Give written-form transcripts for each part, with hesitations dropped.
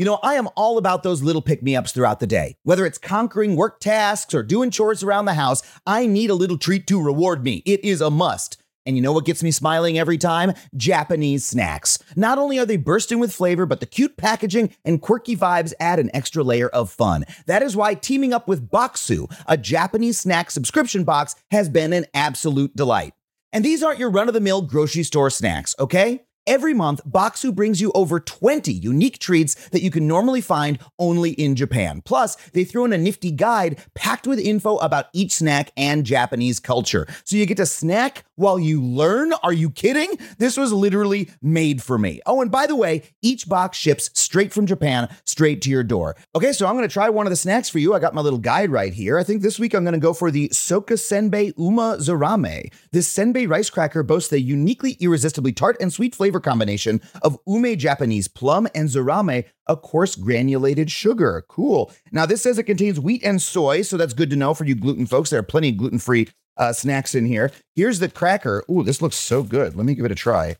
You know, I am all about those little pick-me-ups throughout the day. Whether it's conquering work tasks or doing chores around the house, I need a little treat to reward me. It is a must. And you know what gets me smiling every time? Japanese snacks. Not only are they bursting with flavor, but the cute packaging and quirky vibes add an extra layer of fun. That is why teaming up with Boxu, a Japanese snack subscription box, has been an absolute delight. And these aren't your run-of-the-mill grocery store snacks, okay? Every month, Boxu brings you over 20 unique treats that you can normally find only in Japan. Plus, they throw in a nifty guide packed with info about each snack and Japanese culture. So you get to snack while you learn? Are you kidding? This was literally made for me. Oh, and by the way, each box ships straight from Japan, straight to your door. Okay, so I'm going to try one of the snacks for you. I got my little guide right here. I think this week I'm going to go for the Soka Senbei Uma Zarame. This senbei rice cracker boasts a uniquely irresistibly tart and sweet flavor combination of ume Japanese plum and zarame, a coarse granulated sugar. Cool. Now, this says it contains wheat and soy, so that's good to know for you gluten folks. There are plenty of gluten-free snacks in here. Here's the cracker. Ooh, this looks so good. Let me give it a try.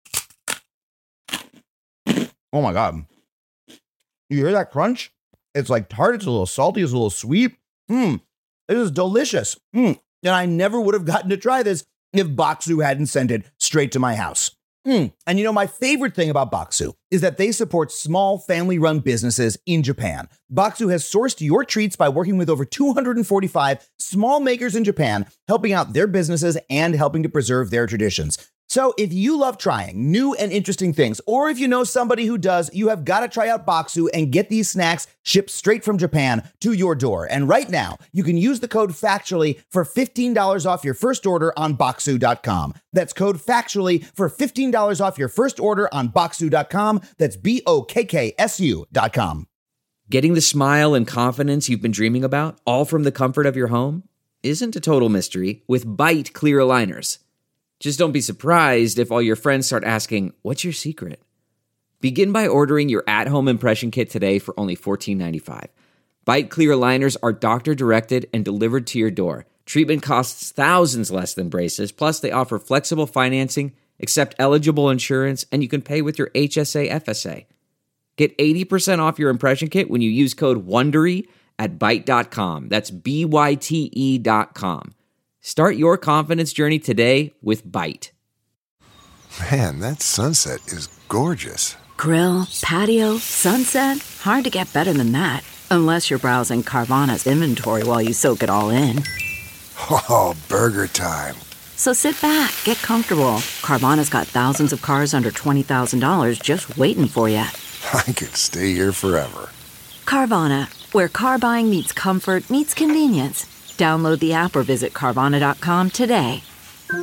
Oh my God. You hear that crunch? It's like tart. It's a little salty. It's a little sweet. This is delicious. And I never would have gotten to try this if Boxu hadn't sent it straight to my house. And you know, my favorite thing about Boxu is that they support small family-run businesses in Japan. Boxu has sourced your treats by working with over 245 small makers in Japan, helping out their businesses and helping to preserve their traditions. So if you love trying new and interesting things, or if you know somebody who does, you have got to try out Boxu and get these snacks shipped straight from Japan to your door. And right now, you can use the code FACTUALLY for $15 off your first order on Boxu.com. That's code FACTUALLY for $15 off your first order on Boxu.com. That's BOKKSU.com. Getting the smile and confidence you've been dreaming about, all from the comfort of your home, isn't a total mystery with Byte clear aligners. Just don't be surprised if all your friends start asking, what's your secret? Begin by ordering your at-home impression kit today for only $14.95. Byte clear aligners are doctor-directed and delivered to your door. Treatment costs thousands less than braces, plus they offer flexible financing, accept eligible insurance, and you can pay with your HSA FSA. Get 80% off your impression kit when you use code WONDERY at Byte.com. That's BYTE.com. Start your confidence journey today with Byte. Man, that sunset is gorgeous. Grill, patio, sunset. Hard to get better than that. Unless you're browsing Carvana's inventory while you soak it all in. Oh, burger time. So sit back, get comfortable. Carvana's got thousands of cars under $20,000 just waiting for you. I could stay here forever. Carvana, where car buying meets comfort meets convenience. Download the app or visit Carvana.com today. I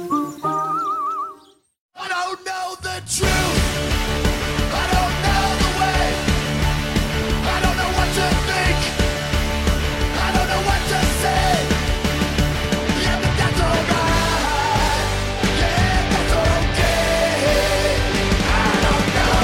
don't know the truth. I don't know the way. I don't know what to think. I don't know what to say. Yeah, but that's alright. Yeah, that's okay. I don't know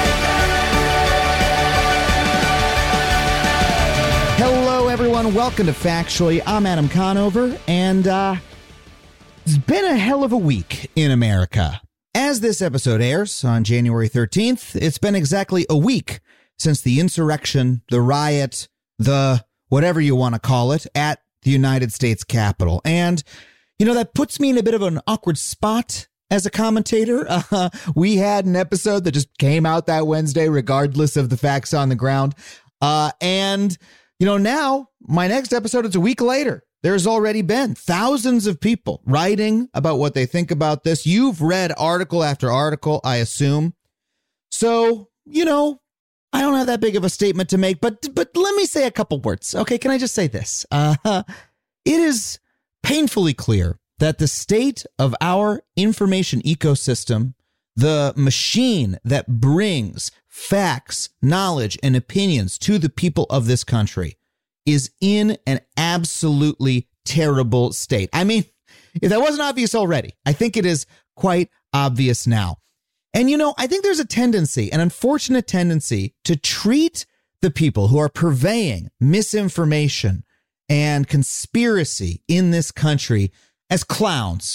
anything. Hello, everyone. Welcome to Factually. I'm Adam Conover, and it's been a hell of a week in America. As this episode airs on January 13th, it's been exactly a week since the insurrection, the riot, the whatever you want to call it, at the United States Capitol. And, you know, that puts me in a bit of an awkward spot as a commentator. We had an episode that just came out that Wednesday, regardless of the facts on the ground. And, you know, now my next episode is a week later. There's already been thousands of people writing about what they think about this. You've read article after article, I assume. So, you know, I don't have that big of a statement to make, but let me say a couple words. Okay, can I just say this? It is painfully clear that the state of our information ecosystem, the machine that brings facts, knowledge, and opinions to the people of this country, is in an absolutely terrible state. I mean, if that wasn't obvious already, I think it is quite obvious now. And, you know, I think there's a tendency, an unfortunate tendency, to treat the people who are purveying misinformation and conspiracy in this country as clowns,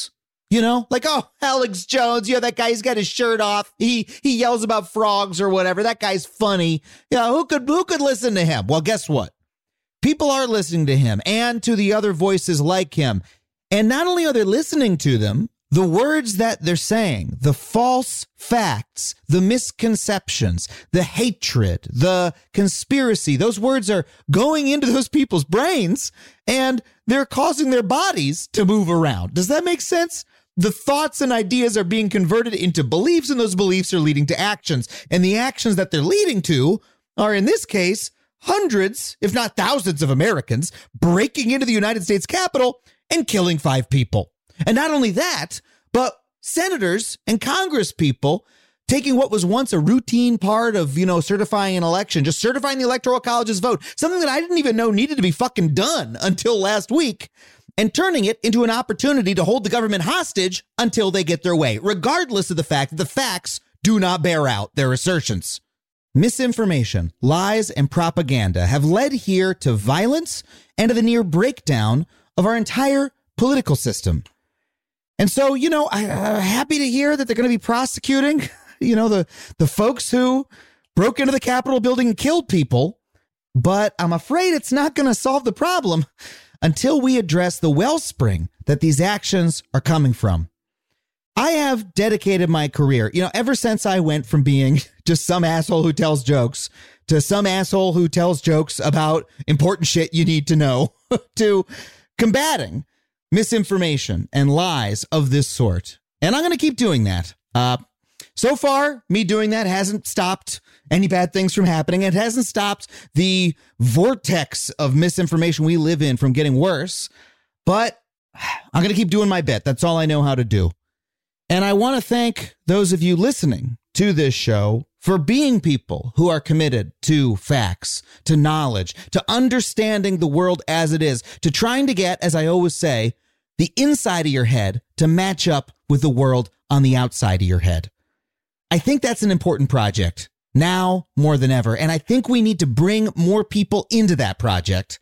You know, like, oh, Alex Jones, that guy's got his shirt off. He yells about frogs or whatever. That guy's funny. Who could listen to him? Well, guess what? People are listening to him and to the other voices like him. And not only are they listening to them, the words that they're saying, the false facts, the misconceptions, the hatred, the conspiracy, those words are going into those people's brains and they're causing their bodies to move around. Does that make sense? The thoughts and ideas are being converted into beliefs, and those beliefs are leading to actions. And the actions that they're leading to are, in this case, hundreds, if not thousands of Americans breaking into the United States Capitol and killing 5 people. And not only that, but senators and Congress people taking what was once a routine part of, certifying an election, just certifying the Electoral College's vote, something that I didn't even know needed to be fucking done until last week, and turning it into an opportunity to hold the government hostage until they get their way, regardless of the fact that the facts do not bear out their assertions. Misinformation, lies, and propaganda have led here to violence and to the near breakdown of our entire political system. And so, I'm happy to hear that they're going to be prosecuting, the folks who broke into the Capitol building and killed people. But I'm afraid it's not going to solve the problem until we address the wellspring that these actions are coming from. I have dedicated my career, ever since I went from being just some asshole who tells jokes to some asshole who tells jokes about important shit you need to know, to combating misinformation and lies of this sort. And I'm going to keep doing that. So far, me doing that hasn't stopped any bad things from happening. It hasn't stopped the vortex of misinformation we live in from getting worse. But I'm going to keep doing my bit. That's all I know how to do. And I want to thank those of you listening to this show for being people who are committed to facts, to knowledge, to understanding the world as it is, to trying to get, as I always say, the inside of your head to match up with the world on the outside of your head. I think that's an important project now more than ever. And I think we need to bring more people into that project.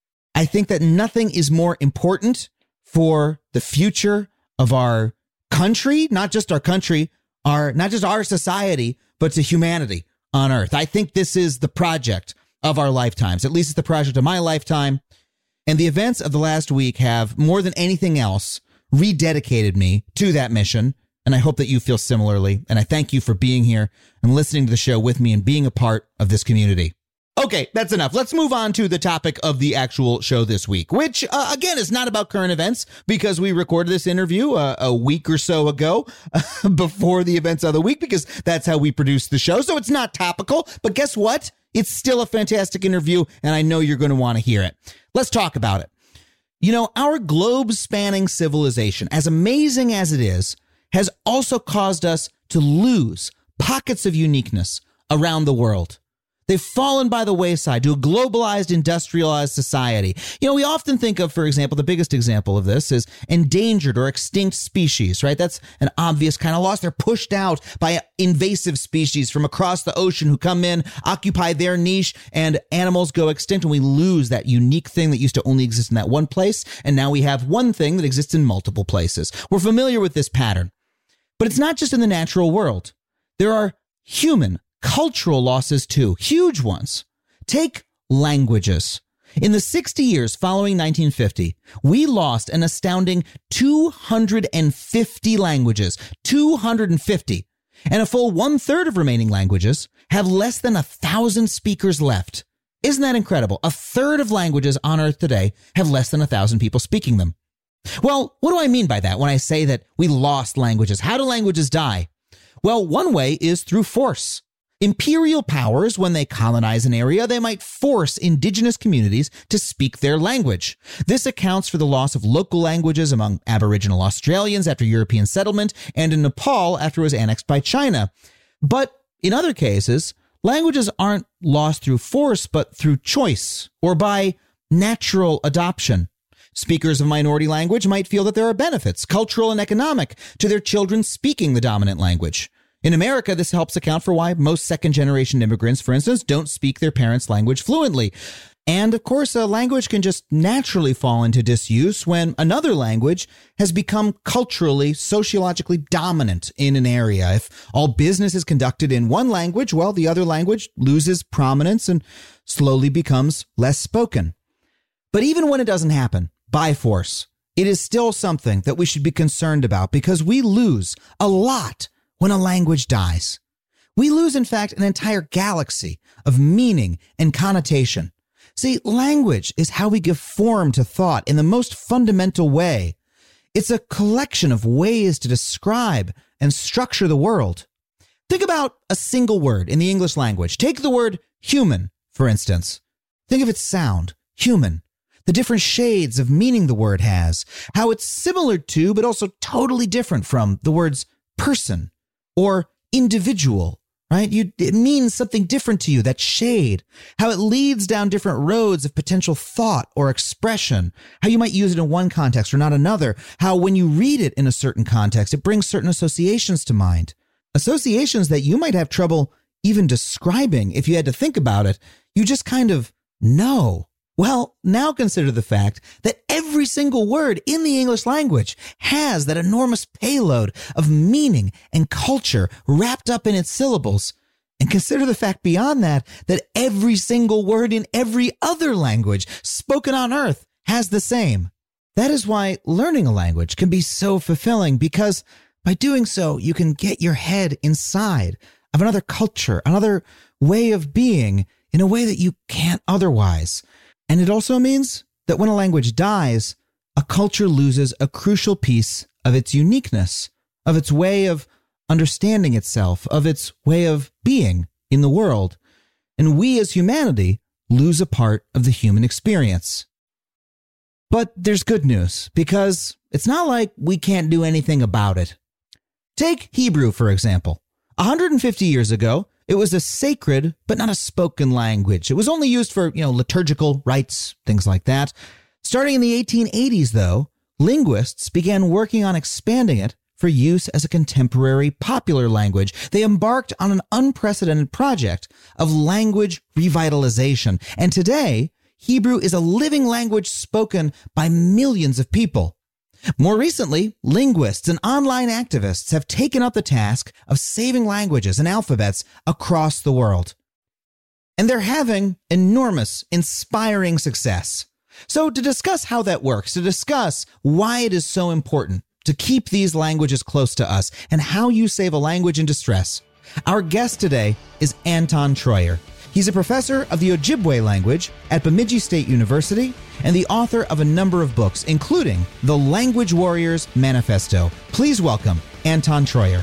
I think that nothing is more important for the future of our country, not just our country, not just our society, but to humanity on Earth. I think this is the project of our lifetimes. At least it's the project of my lifetime. And the events of the last week have, more than anything else, rededicated me to that mission. And I hope that you feel similarly. And I thank you for being here and listening to the show with me and being a part of this community. Okay, that's enough. Let's move on to the topic of the actual show this week, which, again, is not about current events because we recorded this interview a week or so ago before the events of the week, because that's how we produce the show. So it's not topical. But guess what? It's still a fantastic interview, and I know you're going to want to hear it. Let's talk about it. Our globe-spanning civilization, as amazing as it is, has also caused us to lose pockets of uniqueness around the world. They've fallen by the wayside to a globalized, industrialized society. We often think of, for example, the biggest example of this is endangered or extinct species, right? That's an obvious kind of loss. They're pushed out by invasive species from across the ocean who come in, occupy their niche, and animals go extinct, and we lose that unique thing that used to only exist in that one place. And now we have one thing that exists in multiple places. We're familiar with this pattern. But it's not just in the natural world. There are human cultural losses too, huge ones. Take languages. In the 60 years following 1950, we lost an astounding 250 languages, 250. And a full 1/3 of remaining languages have less than 1,000 speakers left. Isn't that incredible? 1/3 of languages on Earth today have less than 1,000 people speaking them. Well, what do I mean by that when I say that we lost languages? How do languages die? Well, one way is through force. Imperial powers, when they colonize an area, they might force indigenous communities to speak their language. This accounts for the loss of local languages among Aboriginal Australians after European settlement and in Nepal after it was annexed by China. But in other cases, languages aren't lost through force, but through choice or by natural adoption. Speakers of minority language might feel that there are benefits, cultural and economic, to their children speaking the dominant language. In America, this helps account for why most second-generation immigrants, for instance, don't speak their parents' language fluently. And of course, a language can just naturally fall into disuse when another language has become culturally, sociologically dominant in an area. If all business is conducted in one language, well, the other language loses prominence and slowly becomes less spoken. But even when it doesn't happen, by force, it is still something that we should be concerned about because we lose a lot when a language dies. We lose, in fact, an entire galaxy of meaning and connotation. See, language is how we give form to thought in the most fundamental way. It's a collection of ways to describe and structure the world. Think about a single word in the English language. Take the word human, for instance. Think of its sound, human, the different shades of meaning the word has, how it's similar to, but also totally different from the words person or individual. Right? It means something different to you, that shade, how it leads down different roads of potential thought or expression, how you might use it in one context or not another, how when you read it in a certain context, it brings certain associations to mind, associations that you might have trouble even describing if you had to think about it. You just kind of know. Well, now consider the fact that every single word in the English language has that enormous payload of meaning and culture wrapped up in its syllables. And consider the fact beyond that, that every single word in every other language spoken on earth has the same. That is why learning a language can be so fulfilling, because by doing so, you can get your head inside of another culture, another way of being in a way that you can't otherwise. And it also means that when a language dies, a culture loses a crucial piece of its uniqueness, of its way of understanding itself, of its way of being in the world. And we as humanity lose a part of the human experience. But there's good news, because it's not like we can't do anything about it. Take Hebrew, for example. 150 years ago, it was a sacred, but not a spoken language. It was only used for, liturgical rites, things like that. Starting in the 1880s, though, linguists began working on expanding it for use as a contemporary popular language. They embarked on an unprecedented project of language revitalization. And today, Hebrew is a living language spoken by millions of people. More recently, linguists and online activists have taken up the task of saving languages and alphabets across the world. And they're having enormous, inspiring success. So to discuss how that works, to discuss why it is so important to keep these languages close to us and how you save a language in distress, our guest today is Anton Treuer. He's a professor of the Ojibwe language at Bemidji State University and the author of a number of books, including The Language Warriors Manifesto. Please welcome Anton Treuer.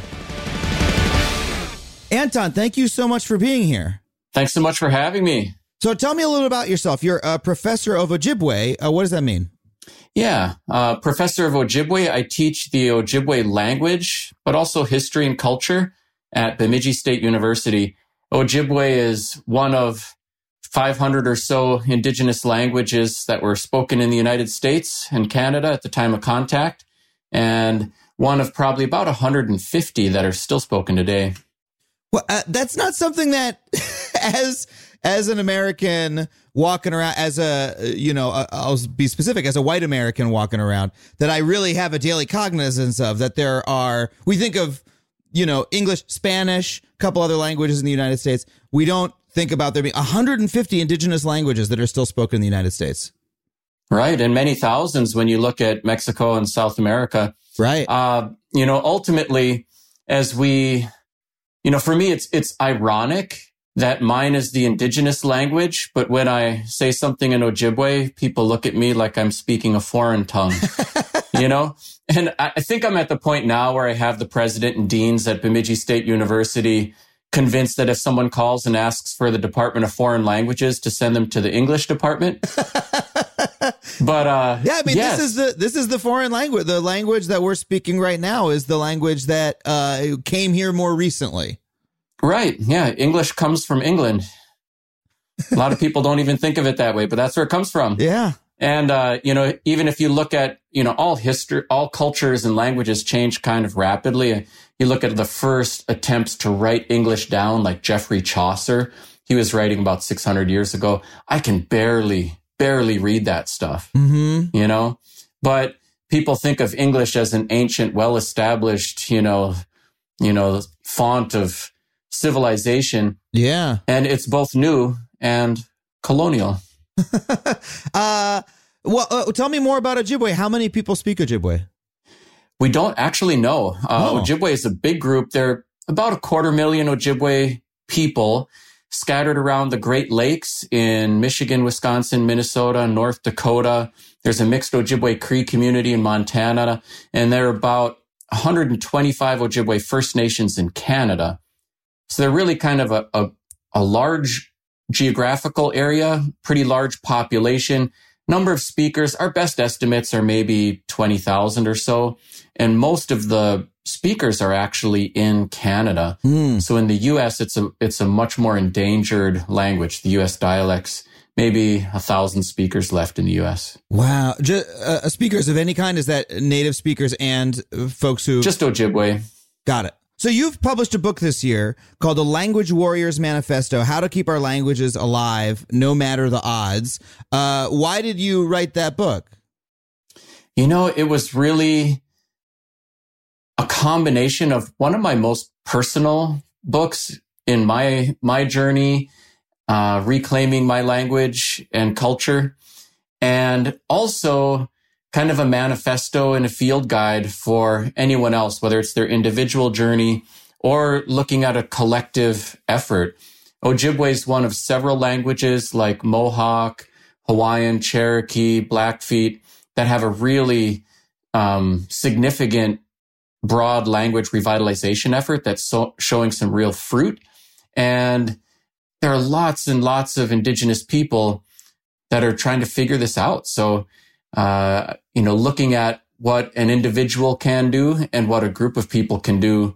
Anton, thank you so much for being here. Thanks so much for having me. So tell me a little about yourself. You're a professor of Ojibwe. What does that mean? Yeah, professor of Ojibwe. I teach the Ojibwe language, but also history and culture at Bemidji State University. Ojibwe is one of 500 or so indigenous languages that were spoken in the United States and Canada at the time of contact, and one of probably about 150 that are still spoken today. Well, that's not something that, as an American walking around, I'll be specific, as a white American walking around, that I really have a daily cognizance of, that we think of, English, Spanish, a couple other languages in the United States. We don't think about there being 150 indigenous languages that are still spoken in the United States. Right. And many thousands when you look at Mexico and South America. Right. Ultimately, as we, for me, it's ironic that mine is the indigenous language. But when I say something in Ojibwe, people look at me like I'm speaking a foreign tongue, And I think I'm at the point now where I have the president and deans at Bemidji State University convinced that if someone calls and asks for the Department of Foreign Languages to send them to the English department. But yes. This is the foreign language. The language that we're speaking right now is the language that came here more recently. Right. Yeah. English comes from England. A lot of people don't even think of it that way, but that's where it comes from. Yeah. And, even if you look at, all history, all cultures and languages change kind of rapidly. You look at the first attempts to write English down, like Geoffrey Chaucer. he was writing about 600 years ago. I can barely read that stuff, you know, but people think of English as an ancient, well-established, you know, font of civilization. Yeah. And it's both new and colonial. Tell me more about Ojibwe. How many people speak Ojibwe? We don't actually know. Ojibwe is a big group. There are about 250,000 Ojibwe people scattered around the Great Lakes in Michigan, Wisconsin, Minnesota, North Dakota. There's a mixed Ojibwe Cree community in Montana, and there are about 125 Ojibwe First Nations in Canada. So they're really kind of a large geographical area, pretty large population. Number of speakers, our best estimates are maybe 20,000 or so. And most of the speakers are actually in Canada. So in the U.S., it's a much more endangered language. The U.S. dialects, maybe 1,000 speakers left in the U.S. Wow. Speakers of any kind? Is that native speakers and folks who... Just Ojibwe. Got it. So you've published a book this year called The Language Warriors Manifesto, How to Keep Our Languages Alive No Matter the Odds. Why did you write that book? You know, it was really a combination of one of my most personal books in my journey, reclaiming my language and culture, and also kind of a manifesto and a field guide for anyone else, whether it's their individual journey or looking at a collective effort. Ojibwe is one of several languages like Mohawk, Hawaiian, Cherokee, Blackfeet that have a really significant broad language revitalization effort that's showing some real fruit. And there are lots and lots of indigenous people that are trying to figure this out. So, looking at what an individual can do and what a group of people can do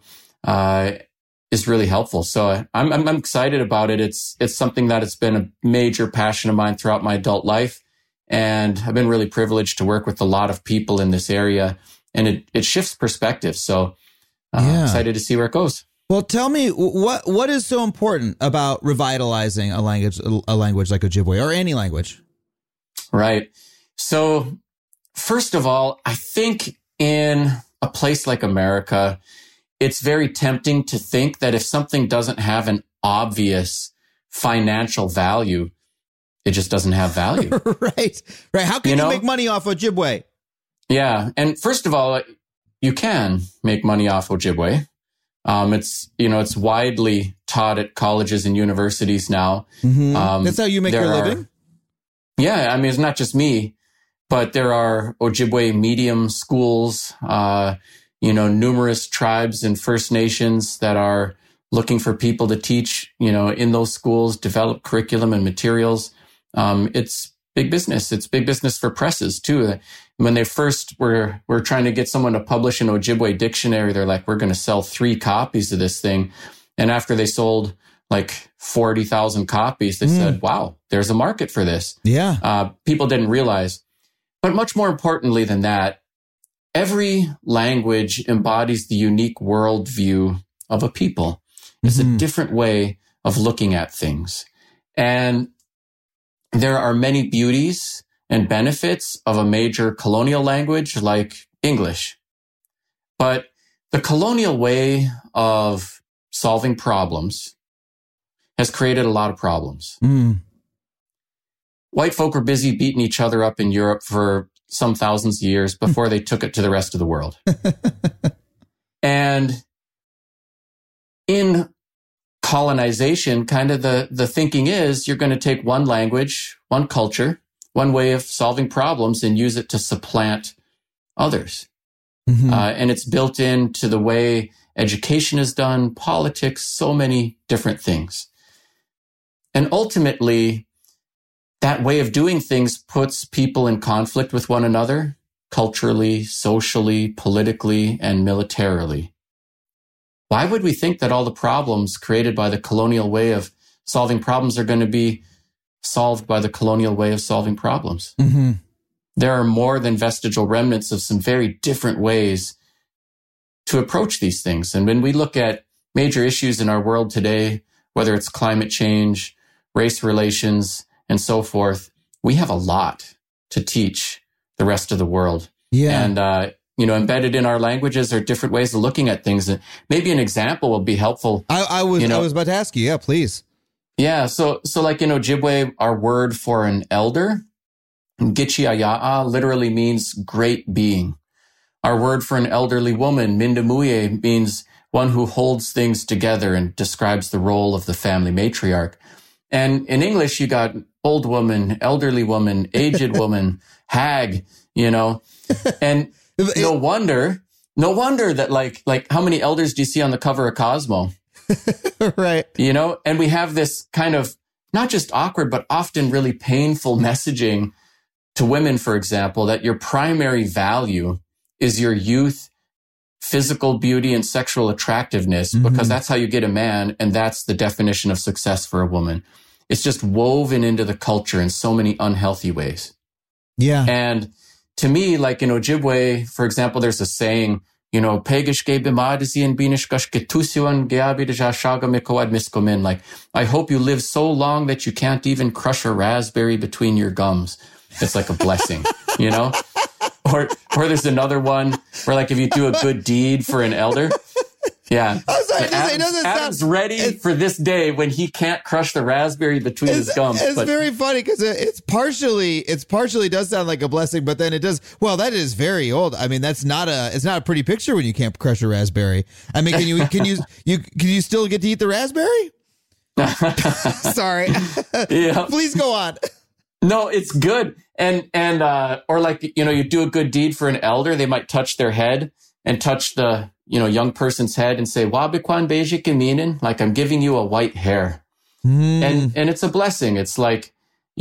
is really helpful. So I'm excited about it. It's something that it's been a major passion of mine throughout my adult life. And I've been really privileged to work with a lot of people in this area. And it shifts perspective. So excited to see where it goes. Well, tell me, what is so important about revitalizing a language like Ojibwe or any language? Right. So first of all, I think in a place like America, it's very tempting to think that if something doesn't have an obvious financial value, it just doesn't have value. Right. How can you make money off Ojibwe? Yeah. And first of all, you can make money off Ojibwe. It's widely taught at colleges and universities now. That's how you make your living? Yeah. I mean, it's not just me, but there are Ojibwe medium schools, numerous tribes and First Nations that are looking for people to teach, in those schools, develop curriculum and materials. It's big business. It's big business for presses too. When they first were trying to get someone to publish an Ojibwe dictionary, they're like, we're going to sell 3 copies of this thing. And after they sold like 40,000 copies, they said, wow, there's a market for this. Yeah. People didn't realize. But much more importantly than that, every language embodies the unique worldview of a people. It's a different way of looking at things. And there are many beauties and benefits of a major colonial language like English. But the colonial way of solving problems has created a lot of problems. White folk were busy beating each other up in Europe for some thousands of years before they took it to the rest of the world. And in colonization, kind of the thinking is you're going to take one language, one culture, one way of solving problems and use it to supplant others. And it's built into the way education is done, politics, so many different things. And ultimately, that way of doing things puts people in conflict with one another, culturally, socially, politically, and militarily. Why would we think that all the problems created by the colonial way of solving problems are going to be solved by the colonial way of solving problems? There are more than vestigial remnants of some very different ways to approach these things. And when we look at major issues in our world today, whether it's climate change race relations, and so forth, we have a lot to teach the rest of the world. Yeah. And, embedded in our languages are different ways of looking at things. And maybe an example will be helpful. I was about to ask you. Yeah, please. Yeah. So like in Ojibwe, our word for an elder, Gichiaya'a, literally means great being. Our word for an elderly woman, Mindamuye, means one who holds things together and describes the role of the family matriarch. And in English, you got old woman, elderly woman, aged woman, hag, and no wonder that like how many elders do you see on the cover of Cosmo? Right. And we have this kind of not just awkward, but often really painful messaging to women, for example, that your primary value is your youth, physical beauty, and sexual attractiveness, because that's how you get a man. And that's the definition of success for a woman. It's just woven into the culture in so many unhealthy ways. Yeah. And to me, like in Ojibwe, for example, there's a saying, like, I hope you live so long that you can't even crush a raspberry between your gums. It's like a blessing, Or there's another one where, like, if you do a good deed for an elder, yeah. Adam's ready for this day when he can't crush the raspberry between his gums. It's very funny because it's partially does sound like a blessing, but then it does. Well, that is very old. I mean, it's not a pretty picture when you can't crush a raspberry. I mean, can you still get to eat the raspberry? Sorry. Yeah. Please go on. No, it's good. And or like, you do a good deed for an elder, they might touch their head and touch the, young person's head and say, Wabikwan Beijik Iminin, like, I'm giving you a white hair. And it's a blessing. It's like,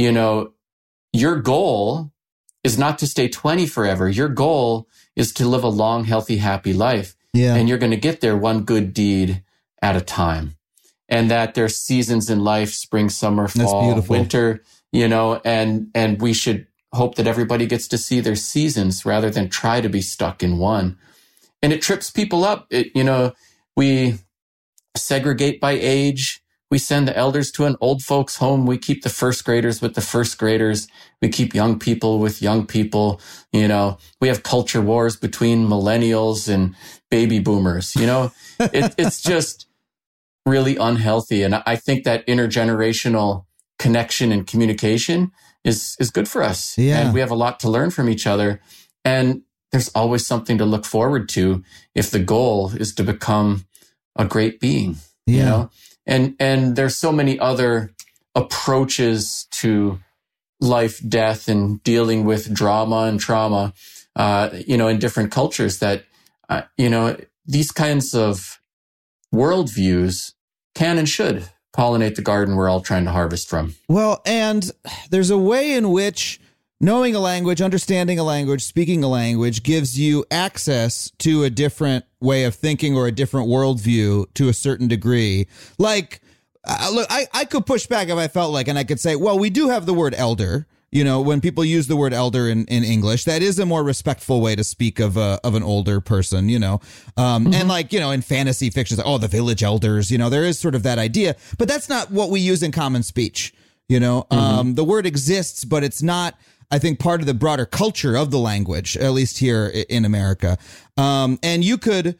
your goal is not to stay 20 forever. Your goal is to live a long, healthy, happy life. Yeah. And you're going to get there one good deed at a time. And that there's seasons in life, spring, summer, fall, winter, and we should hope that everybody gets to see their seasons rather than try to be stuck in one. And it trips people up. We segregate by age. We send the elders to an old folks home. We keep the first graders with the first graders. We keep young people with young people. We have culture wars between millennials and baby boomers. It's just really unhealthy. And I think that intergenerational connection and communication is good for us. Yeah. And we have a lot to learn from each other. And there's always something to look forward to if the goal is to become a great being, And there's so many other approaches to life, death, and dealing with drama and trauma, in different cultures that, these kinds of worldviews can and should pollinate the garden we're all trying to harvest from. Well, and there's a way in which knowing a language, understanding a language, speaking a language gives you access to a different way of thinking or a different worldview to a certain degree. Like, look, I could push back if I felt like, and I could say, well, we do have the word elder. When people use the word elder in English, that is a more respectful way to speak of an older person, and like, in fantasy fiction, like, oh, the village elders, there is sort of that idea, but that's not what we use in common speech. The word exists, but it's not, I think, part of the broader culture of the language, at least here in America. And you could,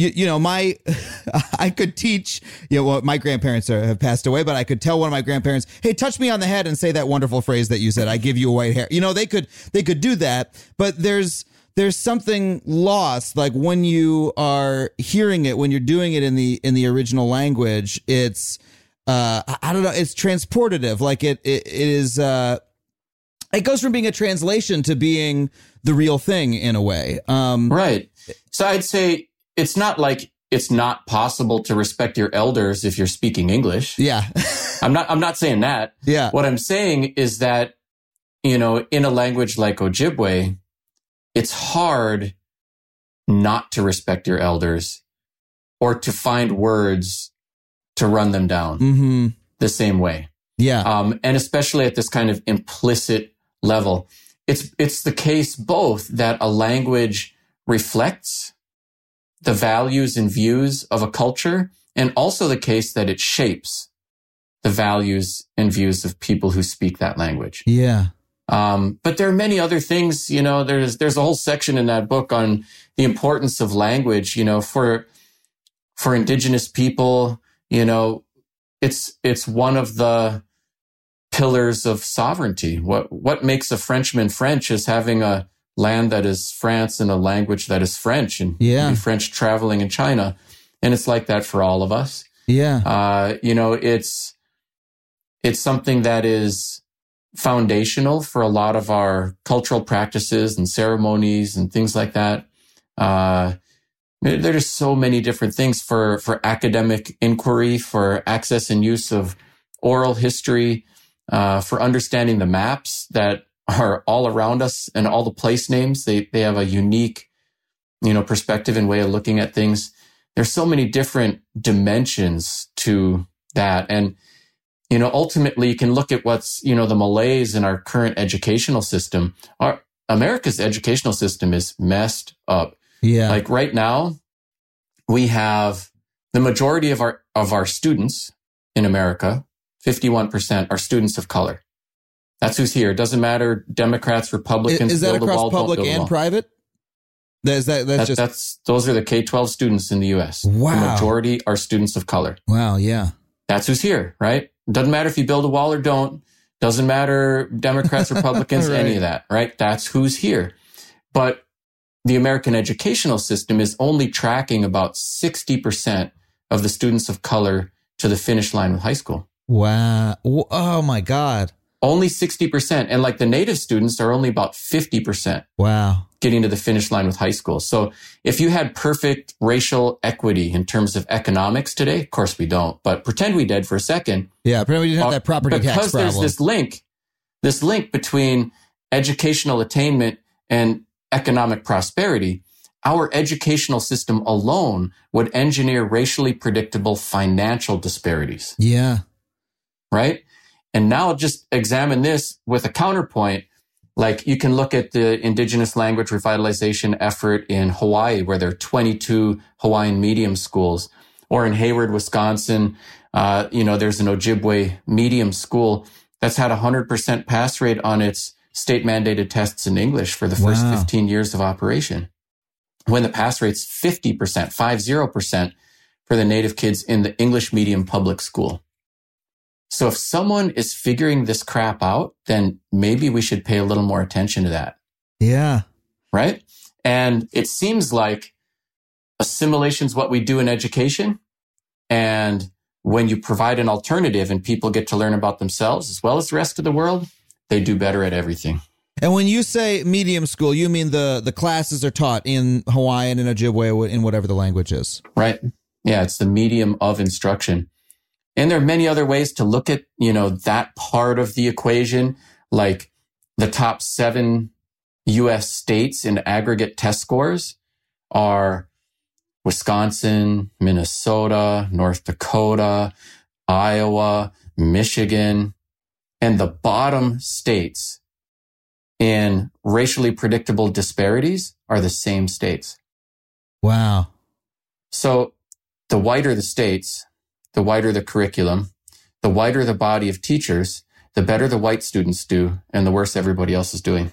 I could teach, my grandparents have passed away, but I could tell one of my grandparents, hey, touch me on the head and say that wonderful phrase that you said, I give you a white hair. They could do that, but there's something lost. Like when you are hearing it, when you're doing it in the original language, it's, I don't know, it's transportative. Like it is, it goes from being a translation to being the real thing in a way. Right. So I'd say it's not like it's not possible to respect your elders if you're speaking English. Yeah. I'm not saying that. Yeah. What I'm saying is that, in a language like Ojibwe, it's hard not to respect your elders or to find words to run them down the same way. Yeah. And especially at this kind of implicit level, it's the case both that a language reflects the values and views of a culture, and also the case that it shapes the values and views of people who speak that language. Yeah. But there are many other things, you know, there's a whole section in that book on the importance of language, you know, for indigenous people, you know, it's one of the pillars of sovereignty. What makes a Frenchman French is having a land that is France and a language that is French, and maybe French traveling in China. And it's like that for all of us. Yeah. You know, it's something that is foundational for a lot of our cultural practices and ceremonies and things like that. There's so many different things for academic inquiry, for access and use of oral history, for understanding the maps that are all around us and all the place names. They have a unique, you know, perspective and way of looking at things. There's so many different dimensions to that. And, you know, ultimately you can look at what's, you know, the malaise in our current educational system. America's educational system is messed up. Yeah. Like right now, we have the majority of our students in America, 51%, are students of color. That's who's here. It doesn't matter, Democrats, Republicans. Is that across public and private? Those are the K-12 students in the U.S. Wow. The majority are students of color. Wow, yeah. That's who's here, right? Doesn't matter if you build a wall or don't. Doesn't matter, Democrats, Republicans, right. Any of that, right? That's who's here. But the American educational system is only tracking about 60% of the students of color to the finish line with high school. Wow. Oh, my God. Only 60%. And like the native students are only about 50%. Wow. Getting to the finish line with high school. So if you had perfect racial equity in terms of economics today, of course we don't, but pretend we did for a second. Yeah, pretend we didn't have that property tax problem. Because there's this link between educational attainment and economic prosperity, our educational system alone would engineer racially predictable financial disparities. Yeah. Right? And now just examine this with a counterpoint. Like you can look at the indigenous language revitalization effort in Hawaii, where there are 22 Hawaiian medium schools, or in Hayward, Wisconsin, there's an Ojibwe medium school that's had 100% pass rate on its state mandated tests in English for the first 15 years of operation. When the pass rate's 50%, 50% for the native kids in the English medium public school. So if someone is figuring this crap out, then maybe we should pay a little more attention to that. Yeah. Right? And it seems like assimilation is what we do in education. And when you provide an alternative and people get to learn about themselves as well as the rest of the world, they do better at everything. And when you say medium school, you mean the classes are taught in Hawaiian and Ojibwe, in whatever the language is. Right. Yeah, it's the medium of instruction. And there are many other ways to look at, that part of the equation, like the top 7 U.S. states in aggregate test scores are Wisconsin, Minnesota, North Dakota, Iowa, Michigan, and the bottom states in racially predictable disparities are the same states. Wow. So the whiter the states, the whiter the curriculum, the whiter the body of teachers, the better the white students do, and the worse everybody else is doing.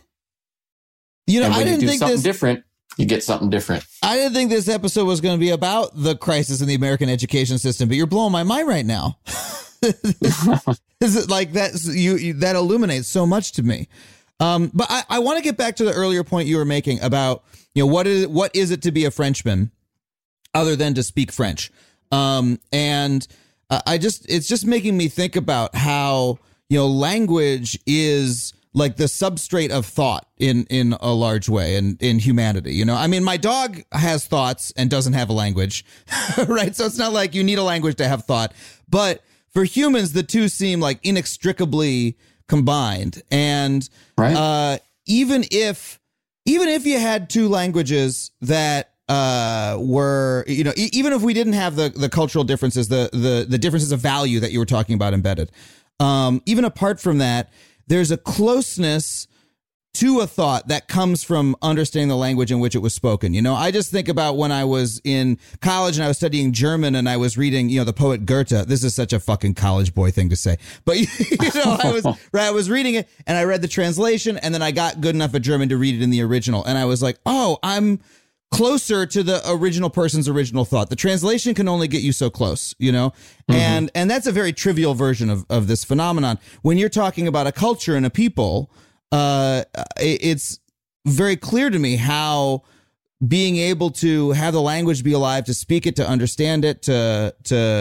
And when you do something different, you get something different. I didn't think this episode was going to be about the crisis in the American education system, but you're blowing my mind right now. Is it like that? That illuminates so much to me. But I want to get back to the earlier point you were making about, what is it to be a Frenchman other than to speak French? It's just making me think about how, language is like the substrate of thought in a large way in humanity. I mean, my dog has thoughts and doesn't have a language, right? So it's not like you need a language to have thought, but for humans, the two seem like inextricably combined. And, right. Even if you had two languages that, were, even if we didn't have the cultural differences, the differences of value that you were talking about embedded, even apart from that, there's a closeness to a thought that comes from understanding the language in which it was spoken. You know, I just think about when I was in college and I was studying German and I was reading, you know, the poet Goethe. This is such a fucking college boy thing to say. But, you know, I was reading it and I read the translation and then I got good enough at German to read it in the original. And I was like, oh, I'm closer to the original person's original thought. The translation can only get you so close, you know? And that's a very trivial version of this phenomenon. When you're talking about a culture and a people, it's very clear to me how being able to have the language be alive, to speak it, to understand it, to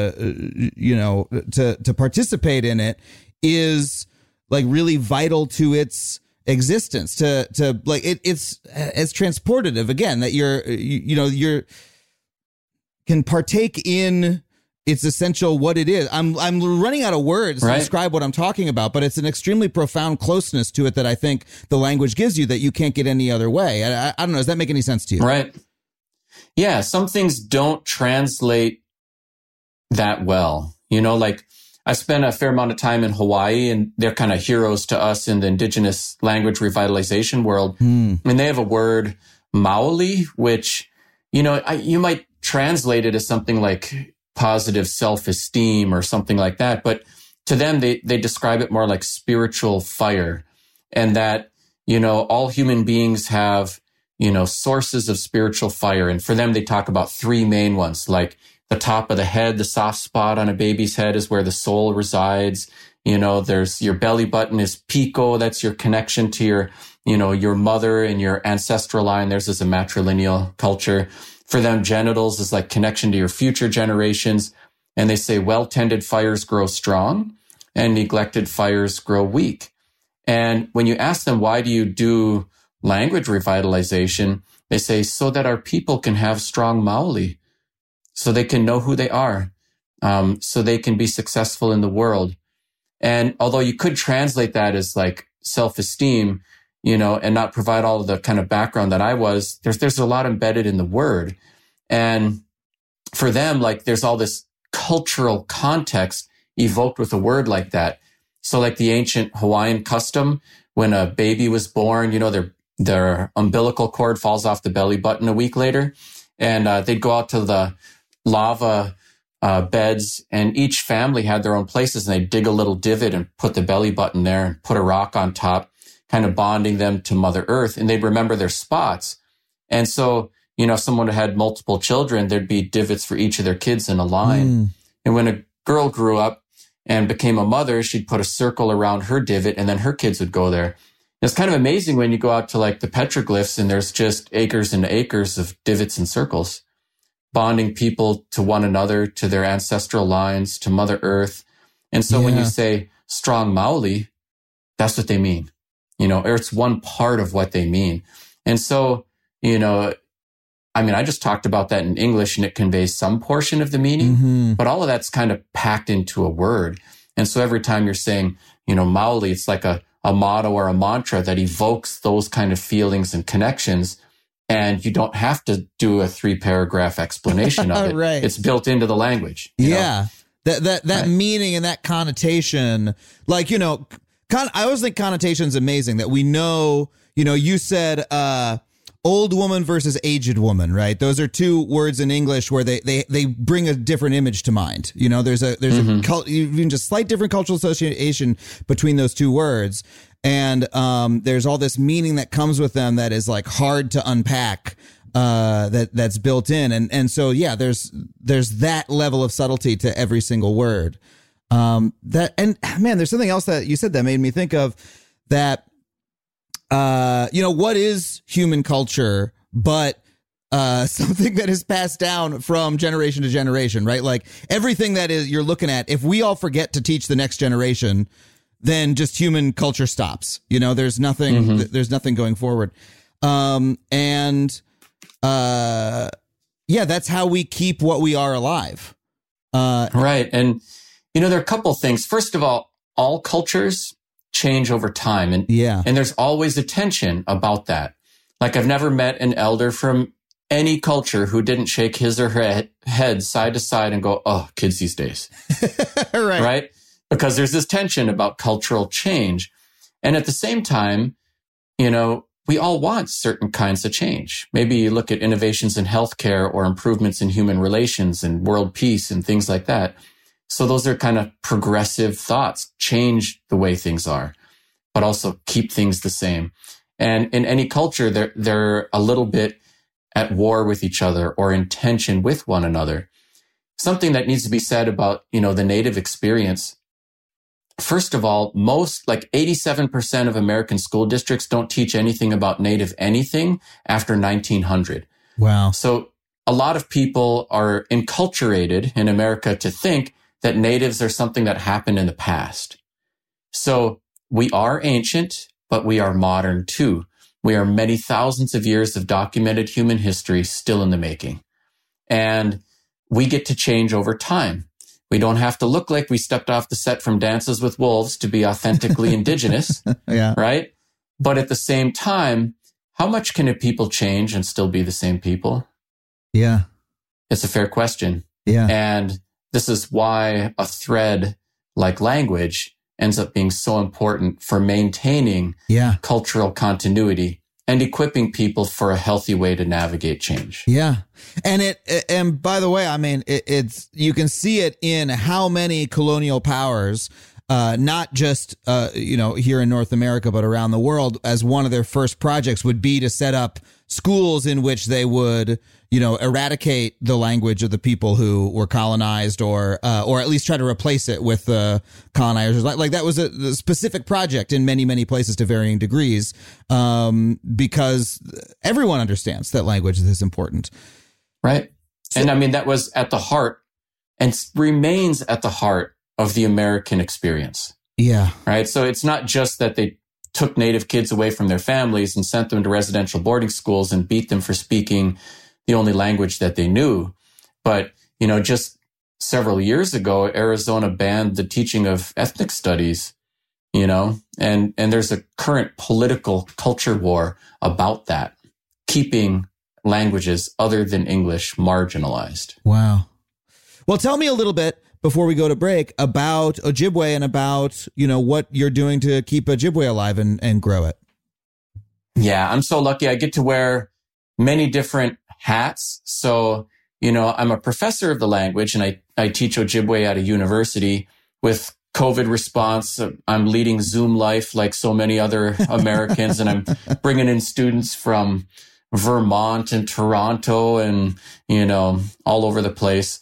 participate in it is like really vital to its existence, to like it's transportative again, that you're can partake in its essential what it is. I'm running out of words to describe what I'm talking about, but it's an extremely profound closeness to it that I think the language gives you that you can't get any other way. I don't know. Does that make any sense to you? Right. Yeah. Some things don't translate that well. You know, like I spent a fair amount of time in Hawaii and they're kind of heroes to us in the indigenous language revitalization world. And they have a word, maoli, which, you know, you might translate it as something like positive self-esteem or something like that. But to them, they describe it more like spiritual fire, and that, you know, all human beings have, you know, sources of spiritual fire. And for them, they talk about three main ones, like the top of the head, the soft spot on a baby's head is where the soul resides. You know, there's your belly button is Pico. That's your connection to your, you know, your mother and your ancestral line. Theirs is a matrilineal culture. For them, genitals is like connection to your future generations. And they say well-tended fires grow strong and neglected fires grow weak. And when you ask them, why do you do language revitalization? They say, so that our people can have strong maoli, so they can know who they are, so they can be successful in the world. And although you could translate that as like self-esteem, you know, and not provide all of the kind of background that I was, there's a lot embedded in the word. And for them, like there's all this cultural context evoked with a word like that. So like the ancient Hawaiian custom, when a baby was born, you know, their umbilical cord falls off the belly button a week later. And they'd go out to the lava beds, and each family had their own places, and they'd dig a little divot and put the belly button there and put a rock on top, kind of bonding them to Mother Earth, and they'd remember their spots. And so, you know, if someone had multiple children, there'd be divots for each of their kids in a line. And when a girl grew up and became a mother, she'd put a circle around her divot, and then her kids would go there. It's kind of amazing when you go out to like the petroglyphs and there's just acres and acres of divots and circles, bonding people to one another, to their ancestral lines, to Mother Earth. And so when you say strong maoli, that's what they mean. You know, or it's one part of what they mean. And so, you know, I mean, I just talked about that in English and it conveys some portion of the meaning, but all of that's kind of packed into a word. And so every time you're saying, you know, maoli, it's like a motto or a mantra that evokes those kind of feelings and connections. And you don't have to do a 3-paragraph explanation of it. Right. It's built into the language. You know? That meaning and that connotation, like, you know, I always think connotation is amazing, that we know, you know, you said old woman versus aged woman, right? Those are two words in English where they bring a different image to mind. You know, there's even just slight different cultural association between those two words. And there's all this meaning that comes with them that is like hard to unpack, that's built in. And so, yeah, there's that level of subtlety to every single word. And man, there's something else that you said that made me think of that, you know, what is human culture, but something that is passed down from generation to generation, right? Like everything that is you're looking at, if we all forget to teach the next generation, then just human culture stops. You know, there's nothing, there's nothing going forward. Yeah, that's how we keep what we are alive. Right. And, you know, there are a couple things. First of all cultures change over time. And there's always a tension about that. Like I've never met an elder from any culture who didn't shake his or her head side to side and go, oh, kids these days. Right? Because there's this tension about cultural change. And at the same time, we all want certain kinds of change. Maybe you look at innovations in healthcare or improvements in human relations and world peace and things like that. So those are kind of progressive thoughts, change the way things are, but also keep things the same. And in any culture, they're a little bit at war with each other or in tension with one another. Something that needs to be said about, the Native experience. First of all, most, like 87% of American school districts don't teach anything about Native anything after 1900. Wow. So a lot of people are enculturated in America to think that natives are something that happened in the past. So we are ancient, but we are modern too. We are many thousands of years of documented human history still in the making. And we get to change over time. We don't have to look like we stepped off the set from Dances with Wolves to be authentically indigenous, yeah. Right? But at the same time, how much can a people change and still be the same people? Yeah. It's a fair question. Yeah. And this is why a thread like language ends up being so important for maintaining cultural continuity and equipping people for a healthy way to navigate change. Yeah. And by the way, I mean, it's you can see it in how many colonial powers, not just, here in North America, but around the world, as one of their first projects would be to set up schools in which they would, eradicate the language of the people who were colonized or at least try to replace it with colonizers. Like that was a specific project in many, many places to varying degrees, because everyone understands that language is important. Right. And I mean, that was at the heart and remains at the heart of the American experience. Yeah. Right. So it's not just that they took Native kids away from their families and sent them to residential boarding schools and beat them for speaking the only language that they knew. But, just several years ago, Arizona banned the teaching of ethnic studies, and there's a current political culture war about that, keeping languages other than English marginalized. Wow. Well, tell me a little bit before we go to break about Ojibwe and about, what you're doing to keep Ojibwe alive and grow it. Yeah, I'm so lucky. I get to wear many different hats. So, I'm a professor of the language and I teach Ojibwe at a university. With COVID response, I'm leading Zoom life like so many other Americans, and I'm bringing in students from Vermont and Toronto and, all over the place.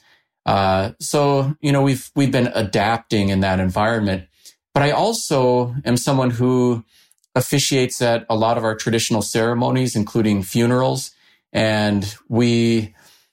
So, we've been adapting in that environment, but I also am someone who officiates at a lot of our traditional ceremonies, including funerals. And we,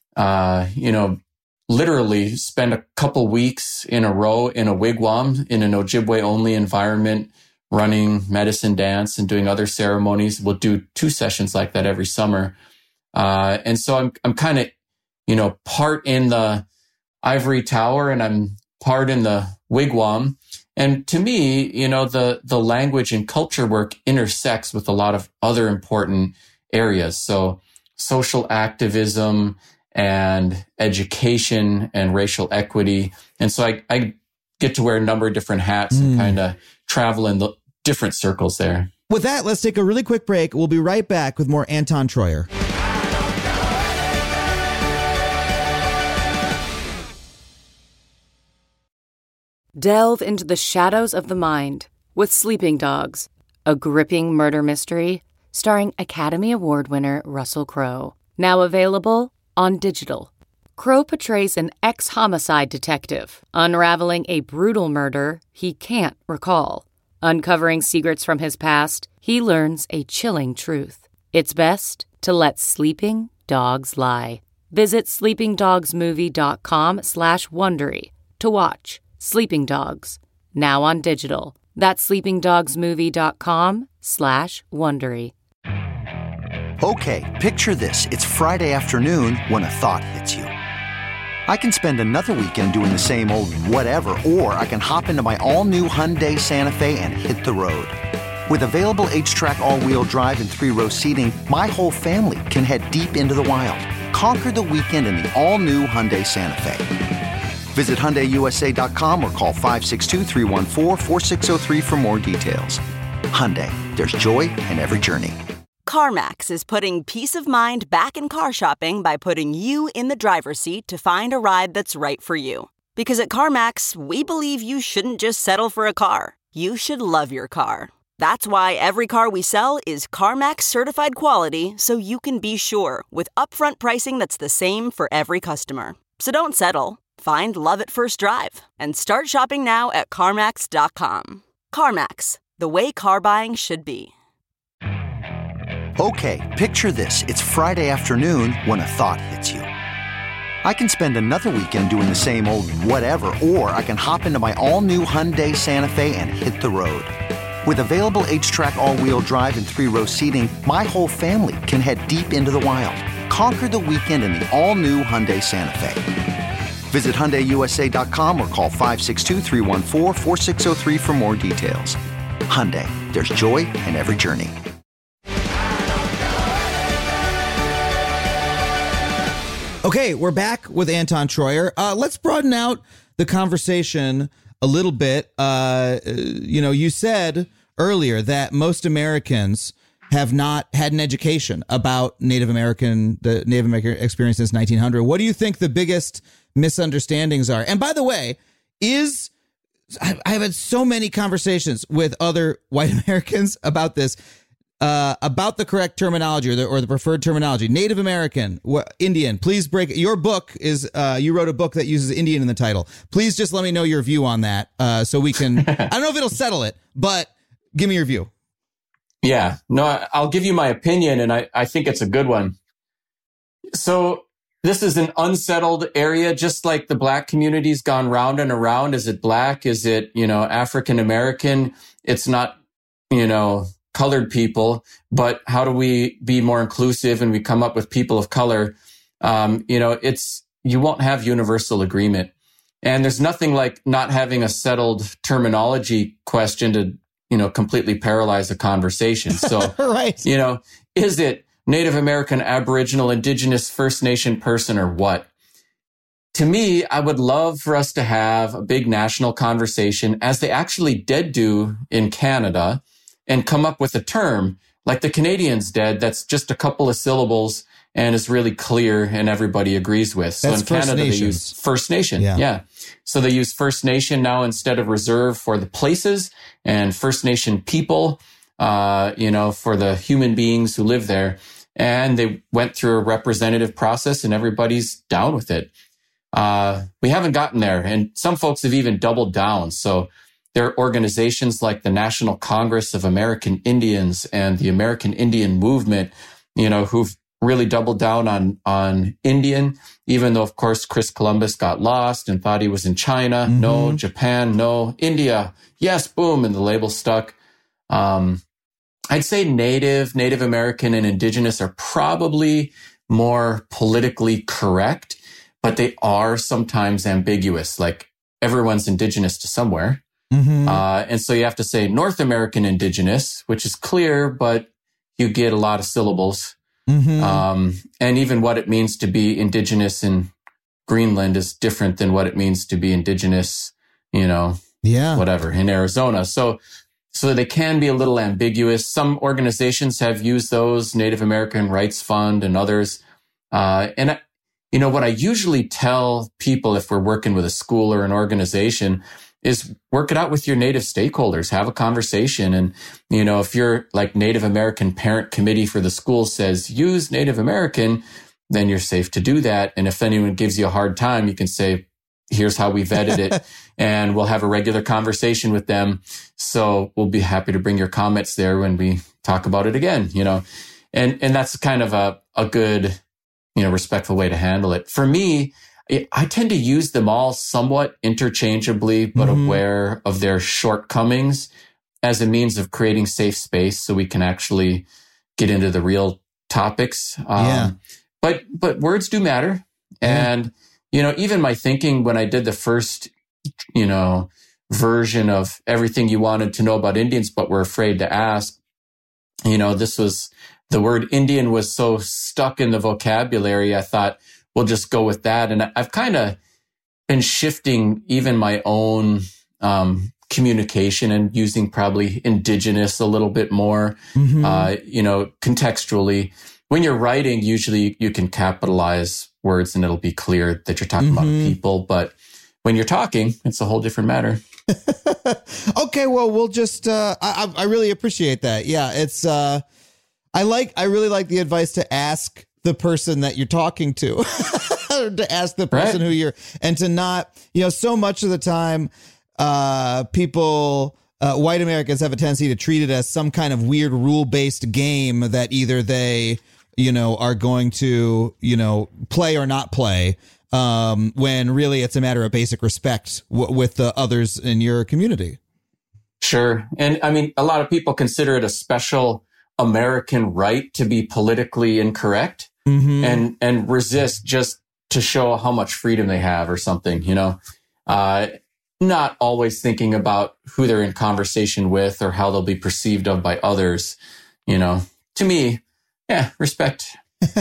literally spend a couple weeks in a row in a wigwam in an Ojibwe only environment, running medicine dance and doing other ceremonies. We'll do 2 sessions like that every summer. And so I'm kind of, part in the ivory tower and I'm part in the wigwam. And to me, the language and culture work intersects with a lot of other important areas. So social activism and education and racial equity. And so I get to wear a number of different hats and kind of travel in the different circles there. With that, let's take a really quick break. We'll be right back with more Anton Troyer. Delve into the shadows of the mind with Sleeping Dogs, a gripping murder mystery starring Academy Award winner Russell Crowe. Now available on digital. Crowe portrays an ex-homicide detective unraveling a brutal murder he can't recall. Uncovering secrets from his past, he learns a chilling truth. It's best to let sleeping dogs lie. Visit sleepingdogsmovie.com/Wondery to watch Sleeping Dogs, now on digital. That's sleepingdogsmovie.com/Wondery. Okay, picture this. It's Friday afternoon when a thought hits you. I can spend another weekend doing the same old whatever, or I can hop into my all-new Hyundai Santa Fe and hit the road. With available H-Track all-wheel drive and 3-row seating, my whole family can head deep into the wild. Conquer the weekend in the all-new Hyundai Santa Fe. Visit HyundaiUSA.com or call 562-314-4603 for more details. Hyundai, there's joy in every journey. CarMax is putting peace of mind back in car shopping by putting you in the driver's seat to find a ride that's right for you. Because at CarMax, we believe you shouldn't just settle for a car. You should love your car. That's why every car we sell is CarMax certified quality, so you can be sure with upfront pricing that's the same for every customer. So don't settle. Find love at first drive and start shopping now at CarMax.com. CarMax, the way car buying should be. Okay, picture this. It's Friday afternoon when a thought hits you. I can spend another weekend doing the same old whatever, or I can hop into my all-new Hyundai Santa Fe and hit the road. With available H-Track all-wheel drive and 3-row seating, my whole family can head deep into the wild. Conquer the weekend in the all-new Hyundai Santa Fe. Visit HyundaiUSA.com or call 562-314-4603 for more details. Hyundai, there's joy in every journey. Okay, we're back with Anton Troyer. Let's broaden out the conversation a little bit. You said earlier that most Americans have not had an education about the Native American experience since 1900. What do you think the biggest misunderstandings are? And by the way, I've had so many conversations with other white Americans about this. About the correct terminology or the preferred terminology. Native American, Indian, please break. Your book is, you wrote a book that uses Indian in the title. Please just let me know your view on that so we can, I don't know if it'll settle it, but give me your view. Yeah, no, I'll give you my opinion, and I think it's a good one. So this is an unsettled area, just like the Black community's gone round and around. Is it Black? Is it, African American? It's not, colored people, but how do we be more inclusive and we come up with people of color? You won't have universal agreement. And there's nothing like not having a settled terminology question to, completely paralyze a conversation. So, right. Is it Native American, Aboriginal, Indigenous, First Nation person or what? To me, I would love for us to have a big national conversation, as they actually did do in Canada, and come up with a term like the Canadians did that's just a couple of syllables and is really clear and everybody agrees with. So that's in Canada, they use First Nation. Yeah. So they use First Nation now instead of reserve for the places, and First Nation people, for the human beings who live there. And they went through a representative process and everybody's down with it. We haven't gotten there, and some folks have even doubled down. So there are organizations like the National Congress of American Indians and the American Indian Movement, who've really doubled down on Indian, even though, of course, Chris Columbus got lost and thought he was in China. Mm-hmm. No, Japan, no, India. Yes, boom, and the label stuck. I'd say Native American and Indigenous are probably more politically correct, but they are sometimes ambiguous. Like everyone's Indigenous to somewhere. Mm-hmm. And so you have to say North American Indigenous, which is clear, but you get a lot of syllables. Mm-hmm. And even what it means to be Indigenous in Greenland is different than what it means to be Indigenous, whatever, in Arizona. So they can be a little ambiguous. Some organizations have used those, Native American Rights Fund and others. And what I usually tell people if we're working with a school or an organization is work it out with your Native stakeholders, have a conversation. And, if you're like Native American Parent Committee for the school says use Native American, then you're safe to do that. And if anyone gives you a hard time, you can say, here's how we vetted it. And we'll have a regular conversation with them. So we'll be happy to bring your comments there when we talk about it again, and that's kind of a good, respectful way to handle it. For me, I tend to use them all somewhat interchangeably, but aware of their shortcomings as a means of creating safe space so we can actually get into the real topics. But words do matter. And, even my thinking when I did the first, version of everything you wanted to know about Indians, but were afraid to ask, this was, the word Indian was so stuck in the vocabulary. I thought, we'll just go with that. And I've kind of been shifting even my own communication and using probably indigenous a little bit more, contextually. When you're writing, usually you can capitalize words and it'll be clear that you're talking about people. But when you're talking, it's a whole different matter. Okay, well, we'll just, I really appreciate that. Yeah, it's, I really like the advice to ask the person that you're talking to, to ask the person who you're, and to not, so much of the time, people, white Americans have a tendency to treat it as some kind of weird rule-based game that either they, are going to, play or not play. When really it's a matter of basic respect with the others in your community. Sure. And I mean, a lot of people consider it a special American right to be politically incorrect and resist just to show how much freedom they have or something, not always thinking about who they're in conversation with or how they'll be perceived of by others. To me, respect.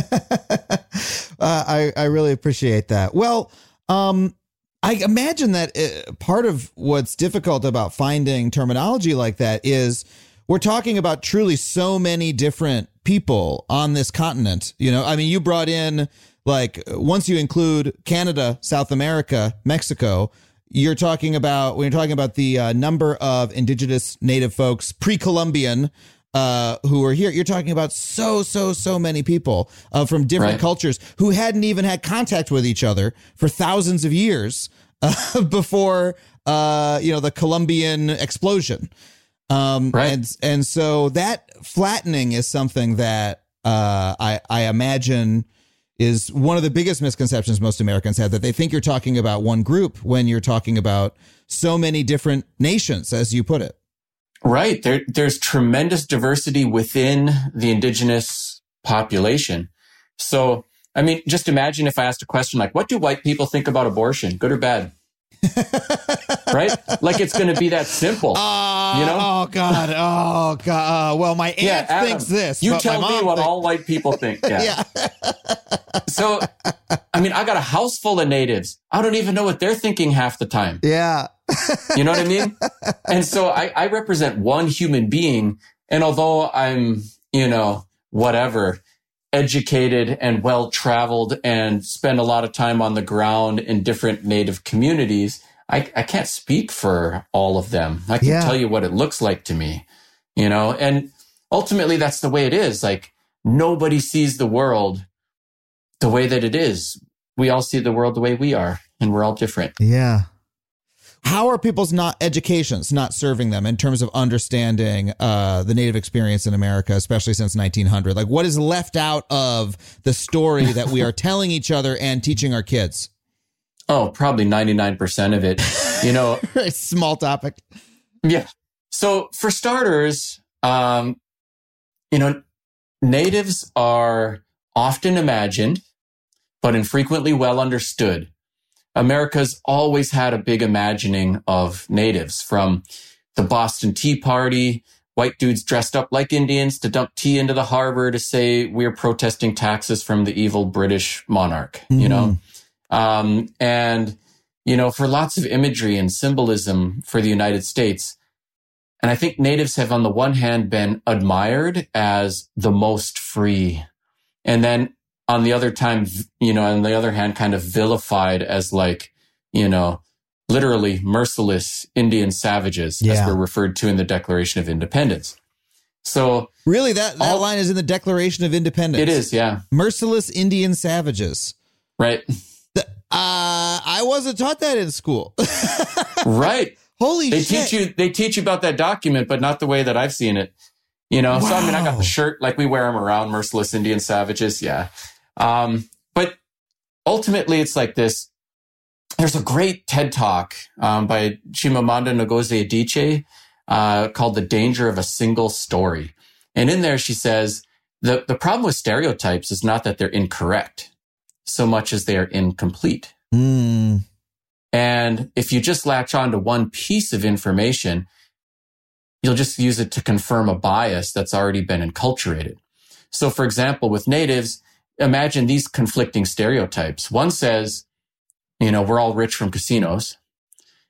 I really appreciate that. Well, I imagine that part of what's difficult about finding terminology like that is we're talking about truly so many different people on this continent. You brought in, like, once you include Canada, South America, Mexico, when you're talking about the number of indigenous native folks pre-Columbian who are here, you're talking about so many people from different cultures who hadn't even had contact with each other for thousands of years before, the Columbian explosion. And so that flattening is something that I imagine is one of the biggest misconceptions most Americans have, that they think you're talking about one group when you're talking about so many different nations, as you put it. Right. There's tremendous diversity within the indigenous population. So, I mean, just imagine if I asked a question like, what do white people think about abortion? Good or bad? Right? Like, it's going to be that simple. Oh, God. Well, my aunt Adam, thinks this. You tell me what all white people think. Yeah. So, I mean, I got a house full of natives. I don't even know what they're thinking half the time. Yeah. You know what I mean? And so I represent one human being. And although I'm, educated and well-traveled and spend a lot of time on the ground in different native communities, I can't speak for all of them. I can tell you what it looks like to me, and ultimately that's the way it is. Like, nobody sees the world the way that it is. We all see the world the way we are, and we're all different. Yeah. How are people's educations not serving them in terms of understanding the Native experience in America, especially since 1900? Like, what is left out of the story that we are telling each other and teaching our kids? Oh, probably 99% of it, Very small topic. Yeah. So for starters, natives are often imagined, but infrequently well understood. America's always had a big imagining of natives, from the Boston Tea Party, white dudes dressed up like Indians to dump tea into the harbor to say we're protesting taxes from the evil British monarch, for lots of imagery and symbolism for the United States. And I think natives have, on the one hand, been admired as the most free. And then on the other hand, kind of vilified as literally merciless Indian savages, as we're referred to in the Declaration of Independence. So really, that line is in the Declaration of Independence. It is, yeah. Merciless Indian savages. Right. I wasn't taught that in school. Right. Holy shit. They teach you about that document, but not the way that I've seen it. Wow. So I got the shirt, like we wear them around, merciless Indian savages. Yeah. But ultimately it's like this. There's a great TED talk, by Chimamanda Ngozi Adichie, called The Danger of a Single Story. And in there, she says, the problem with stereotypes is not that they're incorrect so much as they are incomplete. And if you just latch on to one piece of information, you'll just use it to confirm a bias that's already been enculturated. So for example, with natives, imagine these conflicting stereotypes. One says, we're all rich from casinos.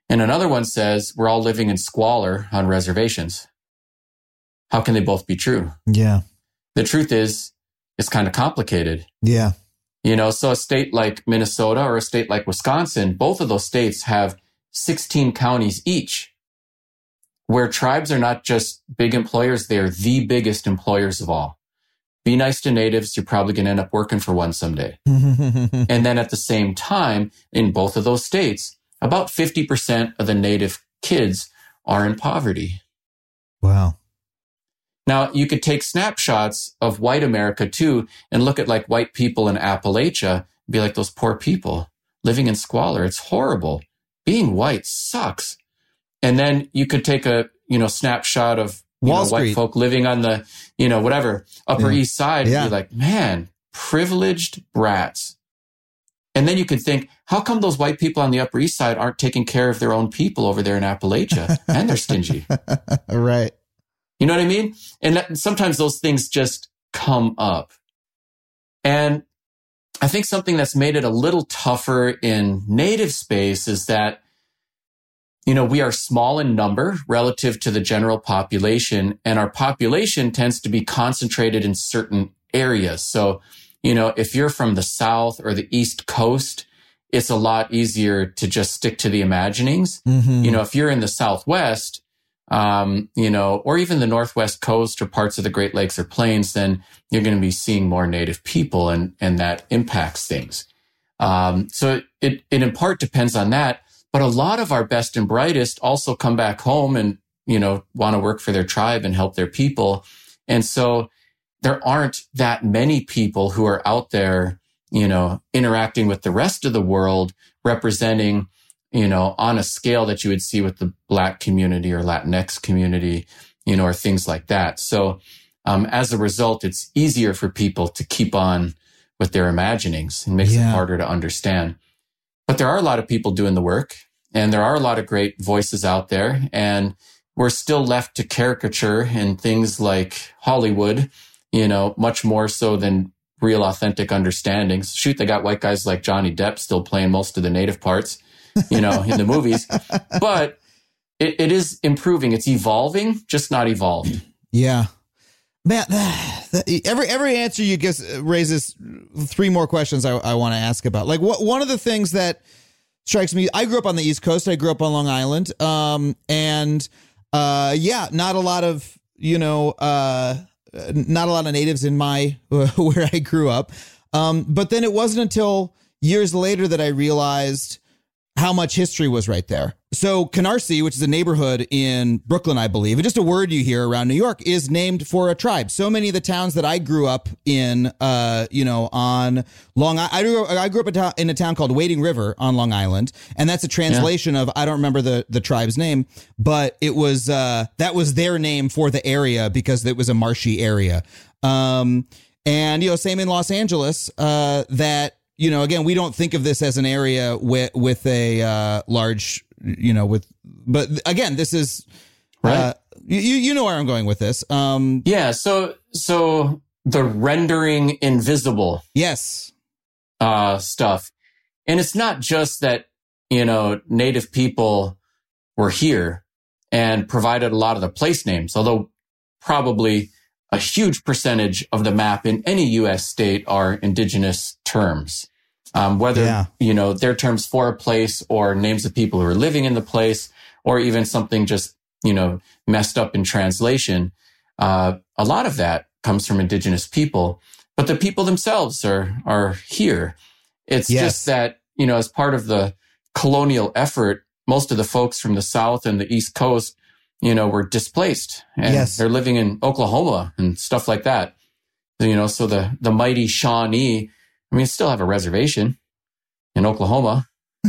And another one says, we're all living in squalor on reservations. How can they both be true? Yeah. The truth is, it's kind of complicated. Yeah. So a state like Minnesota or a state like Wisconsin, both of those states have 16 counties each, where tribes are not just big employers, they're the biggest employers of all. Be nice to natives, you're probably going to end up working for one someday. And then at the same time, in both of those states, about 50% of the native kids are in poverty. Wow. Now, you could take snapshots of white America too and look at like white people in Appalachia and be like, those poor people living in squalor. It's horrible. Being white sucks. And then you could take a, snapshot of white folk living on the, Upper East Side and be like, man, privileged brats. And then you could think, how come those white people on the Upper East Side aren't taking care of their own people over there in Appalachia? And they're stingy. Right. You know what I mean? And sometimes those things just come up. And I think something that's made it a little tougher in native space is that, we are small in number relative to the general population, and our population tends to be concentrated in certain areas. So, if you're from the South or the East Coast, it's a lot easier to just stick to the imaginings. Mm-hmm. If you're in the Southwest, or even the Northwest coast or parts of the Great Lakes or Plains, then you're going to be seeing more native people and that impacts things. So it in part depends on that. But a lot of our best and brightest also come back home and, want to work for their tribe and help their people. And so there aren't that many people who are out there, interacting with the rest of the world, representing, on a scale that you would see with the Black community or Latinx community, or things like that. So as a result, it's easier for people to keep on with their imaginings and makes it harder to understand. But there are a lot of people doing the work, and there are a lot of great voices out there, and we're still left to caricature in things like Hollywood, much more so than real authentic understandings. Shoot, they got white guys like Johnny Depp still playing most of the native parts, in the movies. But it is improving. It's evolving, just not evolved. Yeah. Matt, every answer you give raises three more questions I want to ask about. Like, one of the things that strikes me, I grew up on the East Coast. I grew up on Long Island. Not a lot of, not a lot of natives in my, where I grew up. But then it wasn't until years later that I realized how much history was right there. So Canarsie, which is a neighborhood in Brooklyn, I believe, and just a word you hear around New York, is named for a tribe. So many of the towns that I grew up in, on Long Island, I grew up in a town called Wading River on Long Island, and that's a translation of, I don't remember the tribe's name, but it was that was their name for the area because it was a marshy area. And same in Los Angeles, that. Again, we don't think of this as an area with a large, but again, this is right. You know where I'm going with this. So the rendering invisible, yes, stuff, and it's not just that native people were here and provided a lot of the place names, although probably a huge percentage of the map in any U.S. state are indigenous terms, whether, they're terms for a place or names of people who are living in the place, or even something just, messed up in translation. A lot of that comes from indigenous people, but the people themselves are here. It's just that, as part of the colonial effort, most of the folks from the South and the East Coast were displaced, and they're living in Oklahoma and stuff like that. So the mighty Shawnee, still have a reservation in Oklahoma,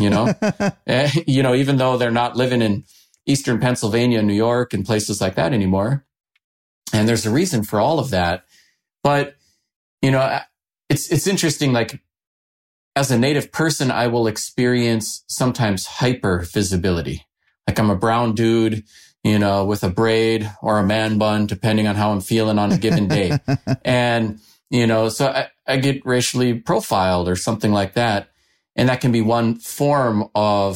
even though they're not living in Eastern Pennsylvania, New York, and places like that anymore. And there's a reason for all of that. But, it's interesting, like, as a native person, I will experience sometimes hyper visibility. Like, I'm a brown dude, with a braid or a man bun, depending on how I'm feeling on a given day. And, so I get racially profiled or something like that. And that can be one form of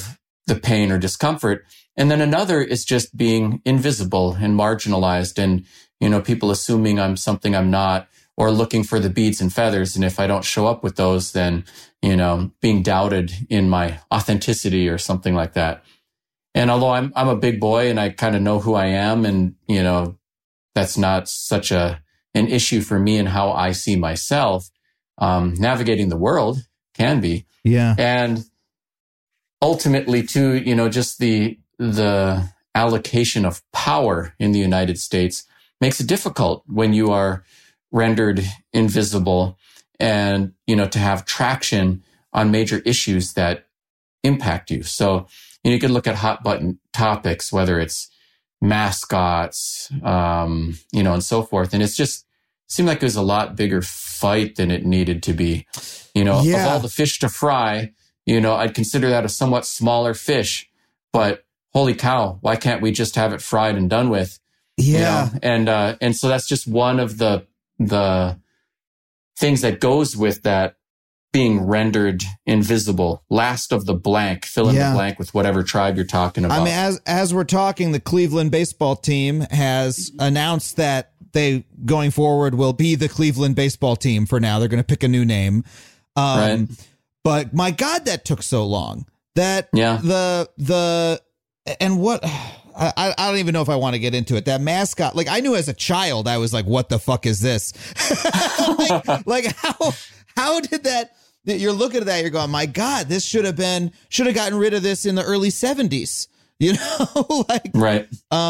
the pain or discomfort. And then another is just being invisible and marginalized and, people assuming I'm something I'm not, or looking for the beads and feathers. And if I don't show up with those, then, being doubted in my authenticity or something like that. And although I'm a big boy and I kind of know who I am, and, that's not such an issue for me and how I see myself, navigating the world can be. Yeah. And ultimately too, just the allocation of power in the United States makes it difficult when you are rendered invisible and, to have traction on major issues that impact you. So, you could look at hot button topics, whether it's mascots, and so forth. And it's just seemed like it was a lot bigger fight than it needed to be. Of all the fish to fry, I'd consider that a somewhat smaller fish, but holy cow, why can't we just have it fried and done with? Yeah. And so that's just one of the things that goes with that being rendered invisible. Last of the blank, fill in the blank with whatever tribe you're talking about. I mean, as we're talking, the Cleveland baseball team has announced that they, going forward, will be the Cleveland baseball team for now. They're going to pick a new name. Right. But my God, that took so long. I don't even know if I want to get into it. That mascot, like, I knew as a child, I was like, what the fuck is this? like how did that, you're looking at that, you're going, my God, this should have gotten rid of this in the early 70s, right.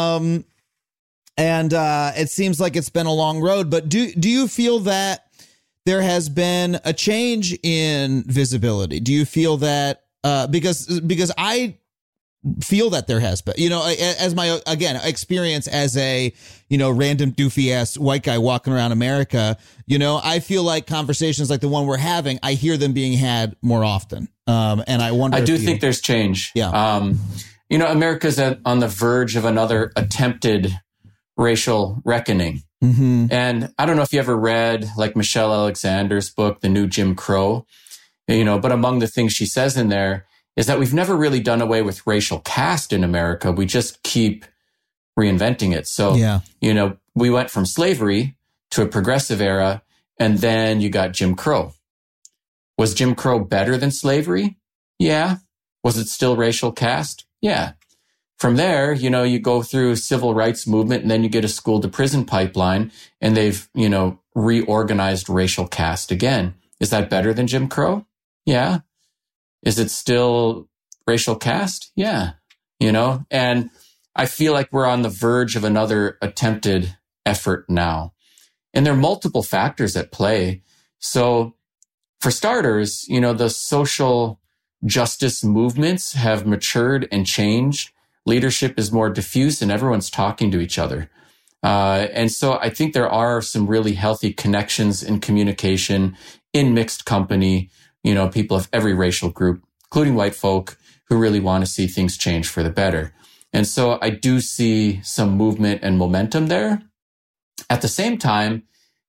And it seems like it's been a long road, but do you feel that there has been a change in visibility? Do you feel that, because I feel that there has been, as my, again, experience as a, random doofy ass white guy walking around America, I feel like conversations like the one we're having, I hear them being had more often. And I wonder, I do think there's change. Yeah. America's on the verge of another attempted racial reckoning. Mm-hmm. And I don't know if you ever read like Michelle Alexander's book, The New Jim Crow, but among the things she says in there is that we've never really done away with racial caste in America. We just keep reinventing it. So, we went from slavery to a progressive era, and then you got Jim Crow. Was Jim Crow better than slavery? Yeah. Was it still racial caste? Yeah. From there, you go through civil rights movement, and then you get a school to prison pipeline, and they've, reorganized racial caste again. Is that better than Jim Crow? Yeah. Is it still racial caste? Yeah. And I feel like we're on the verge of another attempted effort now. And there are multiple factors at play. So for starters, the social justice movements have matured and changed. Leadership is more diffuse and everyone's talking to each other. And so I think there are some really healthy connections in communication in mixed company, people of every racial group, including white folk, who really want to see things change for the better. And so I do see some movement and momentum there. At the same time,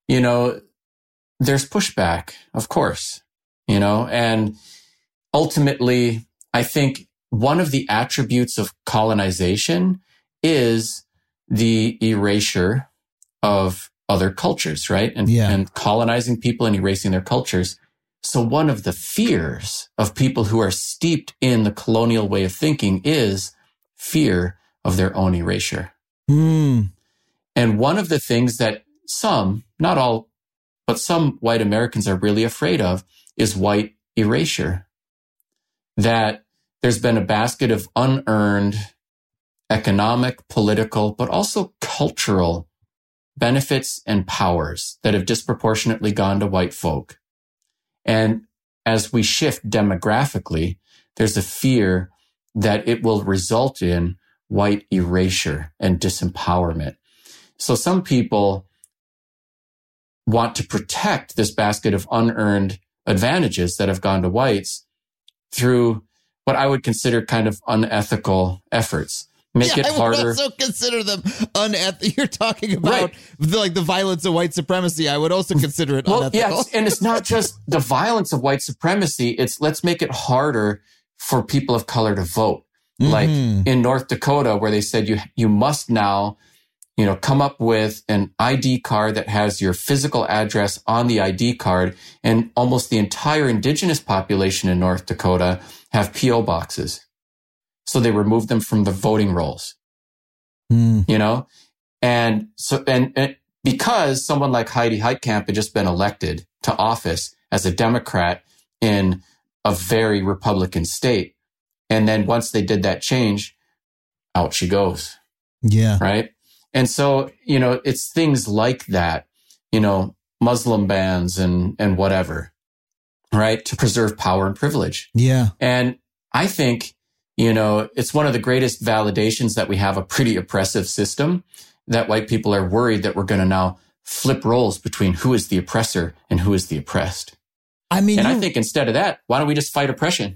there's pushback, of course, and ultimately, I think one of the attributes of colonization is the erasure of other cultures, right? And colonizing people and erasing their cultures. So one of the fears of people who are steeped in the colonial way of thinking is fear of their own erasure. Mm. And one of the things that some, not all, but some white Americans are really afraid of is white erasure. That there's been a basket of unearned economic, political, but also cultural benefits and powers that have disproportionately gone to white folk. And as we shift demographically, there's a fear that it will result in white erasure and disempowerment. So some people want to protect this basket of unearned advantages that have gone to whites through what I would consider kind of unethical efforts. Make it harder. I would also consider them unethical. You're talking about the violence of white supremacy. I would also consider it unethical. Yeah, and it's not just the violence of white supremacy. It's let's make it harder for people of color to vote. like in North Dakota, where they said you must now, come up with an ID card that has your physical address on the ID card. And almost the entire indigenous population in North Dakota have PO boxes. So they removed them from the voting rolls, and so, and because someone like Heidi Heitkamp had just been elected to office as a Democrat in a very Republican state. And then once they did that change, out she goes. Yeah. Right. And so, it's things like that, Muslim bans and whatever, right, to preserve power and privilege. Yeah. And I think, it's one of the greatest validations that we have a pretty oppressive system, that white people are worried that we're going to now flip roles between who is the oppressor and who is the oppressed. I mean, I think instead of that, why don't we just fight oppression?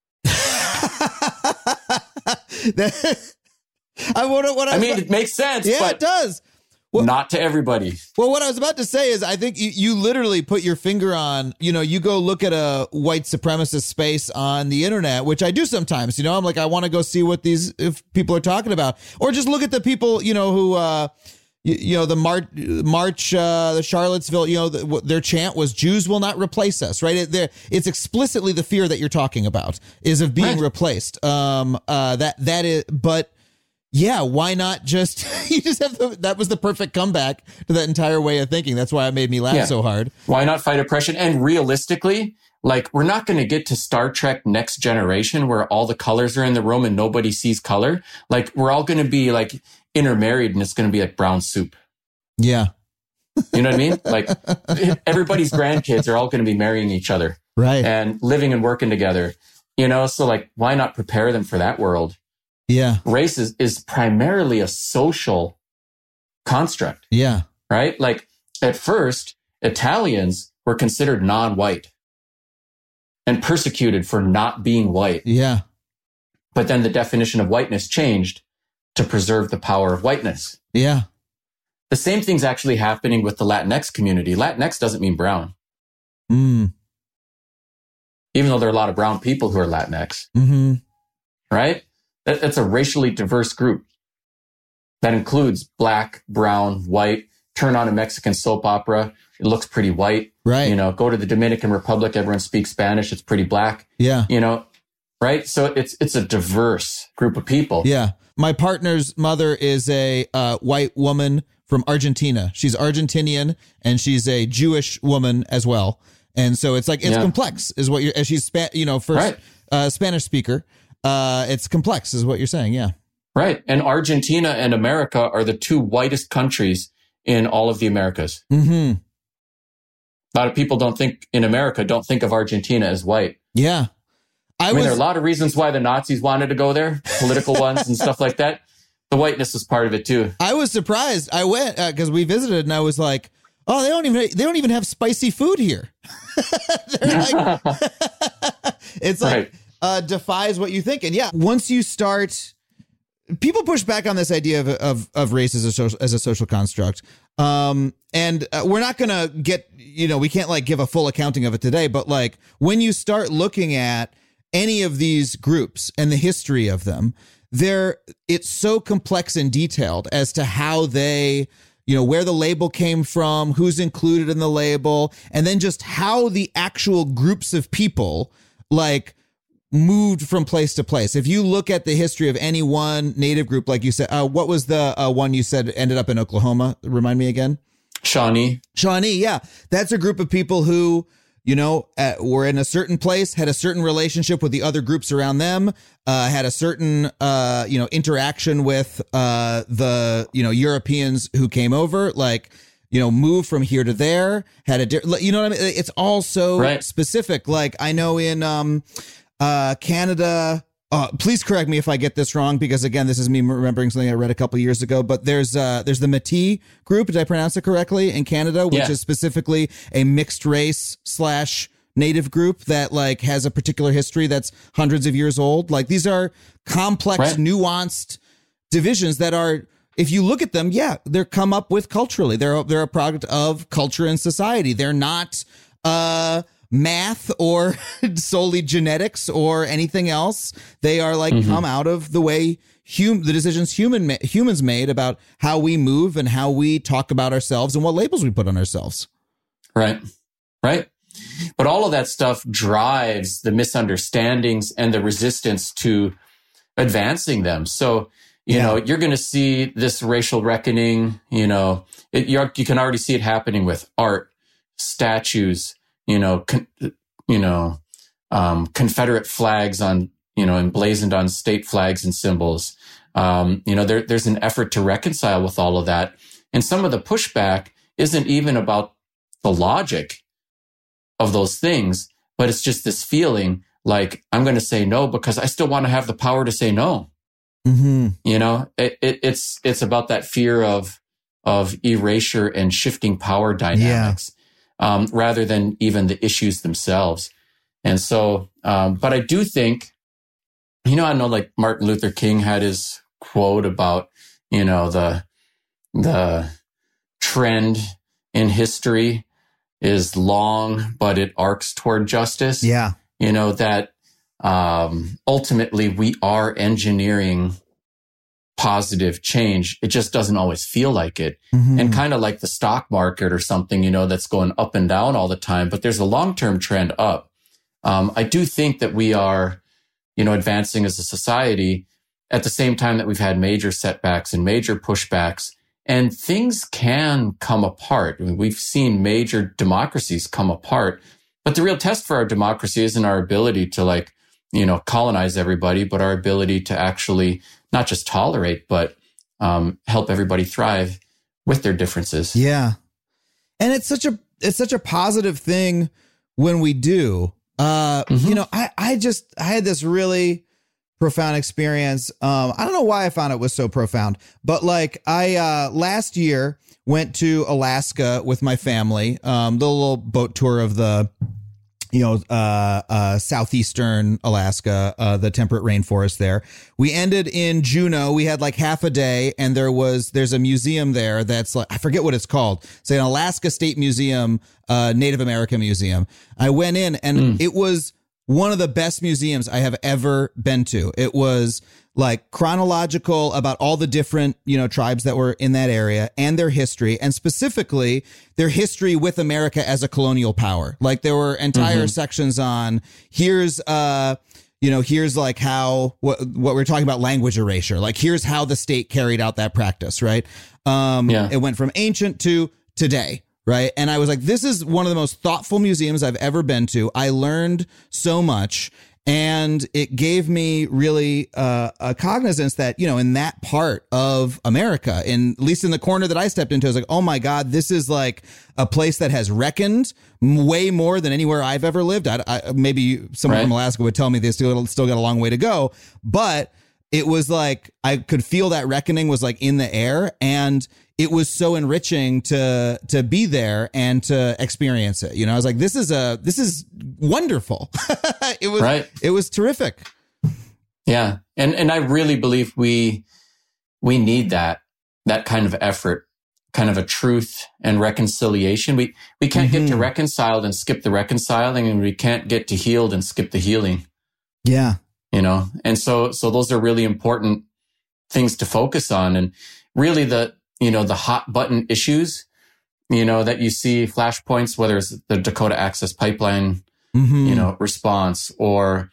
It makes sense. Yeah, but it does. Well, not to everybody. Well, what I was about to say is I think you literally put your finger on, you go look at a white supremacist space on the internet, which I do sometimes, I'm like, I want to go see what if people are talking about, or just look at the people, who, the Charlottesville, their chant was Jews will not replace us, right? It's explicitly the fear that you're talking about is of being replaced. That is, but yeah, why not just, that was the perfect comeback to that entire way of thinking. That's why it made me laugh so hard. Why not fight oppression? And realistically, we're not going to get to Star Trek Next Generation where all the colors are in the room and nobody sees color. We're all going to be intermarried and it's going to be like brown soup. Yeah. You know what I mean? Everybody's grandkids are all going to be marrying each other. Right. And living and working together, so why not prepare them for that world? Yeah. Race is primarily a social construct. Yeah. Right? At first, Italians were considered non-white and persecuted for not being white. Yeah. But then the definition of whiteness changed to preserve the power of whiteness. Yeah. The same thing's actually happening with the Latinx community. Latinx doesn't mean brown. Even though there are a lot of brown people who are Latinx. Right? That's a racially diverse group that includes black, brown, white. Turn on a Mexican soap opera. It looks pretty white. Right. Go to the Dominican Republic. Everyone speaks Spanish. It's pretty black. Yeah. Right. So it's a diverse group of people. Yeah. My partner's mother is a white woman from Argentina. She's Argentinian and she's a Jewish woman as well. And so it's complex is what you're, as she's, Spanish speaker. It's complex is what you're saying. Yeah. Right. And Argentina and America are the two whitest countries in all of the Americas. A lot of people don't think of Argentina as white. Yeah. There are a lot of reasons why the Nazis wanted to go there, political ones and stuff like that. The whiteness is part of it too. I was surprised. I went because we visited and I was like, oh, they don't even have spicy food here. It's like, defies what you think. And yeah, once you start, people push back on this idea of race as a social construct. And we're not going to get, we can't give a full accounting of it today, but when you start looking at any of these groups and the history of them, it's so complex and detailed as to how they, where the label came from, who's included in the label, and then just how the actual groups of people moved from place to place. If you look at the history of any one native group, like you said, what was the one you said ended up in Oklahoma? Remind me again. Shawnee. Yeah. That's a group of people who, were in a certain place, had a certain relationship with the other groups around them, had a certain, interaction with the, Europeans who came over, moved from here to there, had what I mean? It's all so specific. I know in Canada, please correct me if I get this wrong, because again, this is me remembering something I read a couple years ago, but there's the Métis group, did I pronounce it correctly, in Canada, which is specifically a mixed race / native group that has a particular history that's hundreds of years old. These are complex, nuanced divisions that are, if you look at them, they're come up with culturally. They're a product of culture and society. They're not math or solely genetics or anything else. They are like come out of the way the decisions humans made about how we move and how we talk about ourselves and what labels we put on ourselves. Right. But all of that stuff drives the misunderstandings and the resistance to advancing them. So, you know, you're going to see this racial reckoning, you know, you can already see it happening with art, statues, Confederate flags on, emblazoned on state flags and symbols. There's an effort to reconcile with all of that. And some of the pushback isn't even about the logic of those things, but it's just this feeling like I'm going to say no because I still want to have the power to say no. Mm-hmm. It's about that fear of erasure and shifting power dynamics, rather than even the issues themselves. And so, but I do think, I know like Martin Luther King had his quote about, the trend in history is long, but it arcs toward justice. Yeah. That ultimately we are engineering positive change. It just doesn't always feel like it. Mm-hmm. And kind of like the stock market or something, that's going up and down all the time, but there's a long-term trend up. I do think that we are, advancing as a society at the same time that we've had major setbacks and major pushbacks, and things can come apart. I mean, we've seen major democracies come apart, but the real test for our democracy isn't our ability to colonize everybody, but our ability to actually not just tolerate, but help everybody thrive with their differences. Yeah. And it's such a positive thing when we do. I had this really profound experience. I don't know why I found it was so profound, but I last year went to Alaska with my family, the little boat tour of the southeastern Alaska, the temperate rainforest there. We ended in Juneau. We had half a day, and there's a museum there that's I forget what it's called. It's an Alaska State Museum, Native American Museum. I went in, and it was one of the best museums I have ever been to. It was chronological about all the different, tribes that were in that area and their history, and specifically their history with America as a colonial power. There were entire sections on here's how what we're talking about, language erasure. Here's how the state carried out that practice. Right. It went from ancient to today. Right. And I was this is one of the most thoughtful museums I've ever been to. I learned so much. And it gave me really a cognizance that, in that part of America, at least in the corner that I stepped into, I was oh, my God, this is a place that has reckoned way more than anywhere I've ever lived. Maybe someone from Alaska would tell me they still got a long way to go. But it was I could feel that reckoning was in the air. And it was so enriching to be there and to experience it. I was this is wonderful. It was terrific. Yeah. And I really believe we need that kind of effort, kind of a truth and reconciliation. We can't get to reconciled and skip the reconciling, and we can't get to healed and skip the healing. Yeah. And so those are really important things to focus on. And really the hot button issues, that you see flashpoints, whether it's the Dakota Access Pipeline, response, or,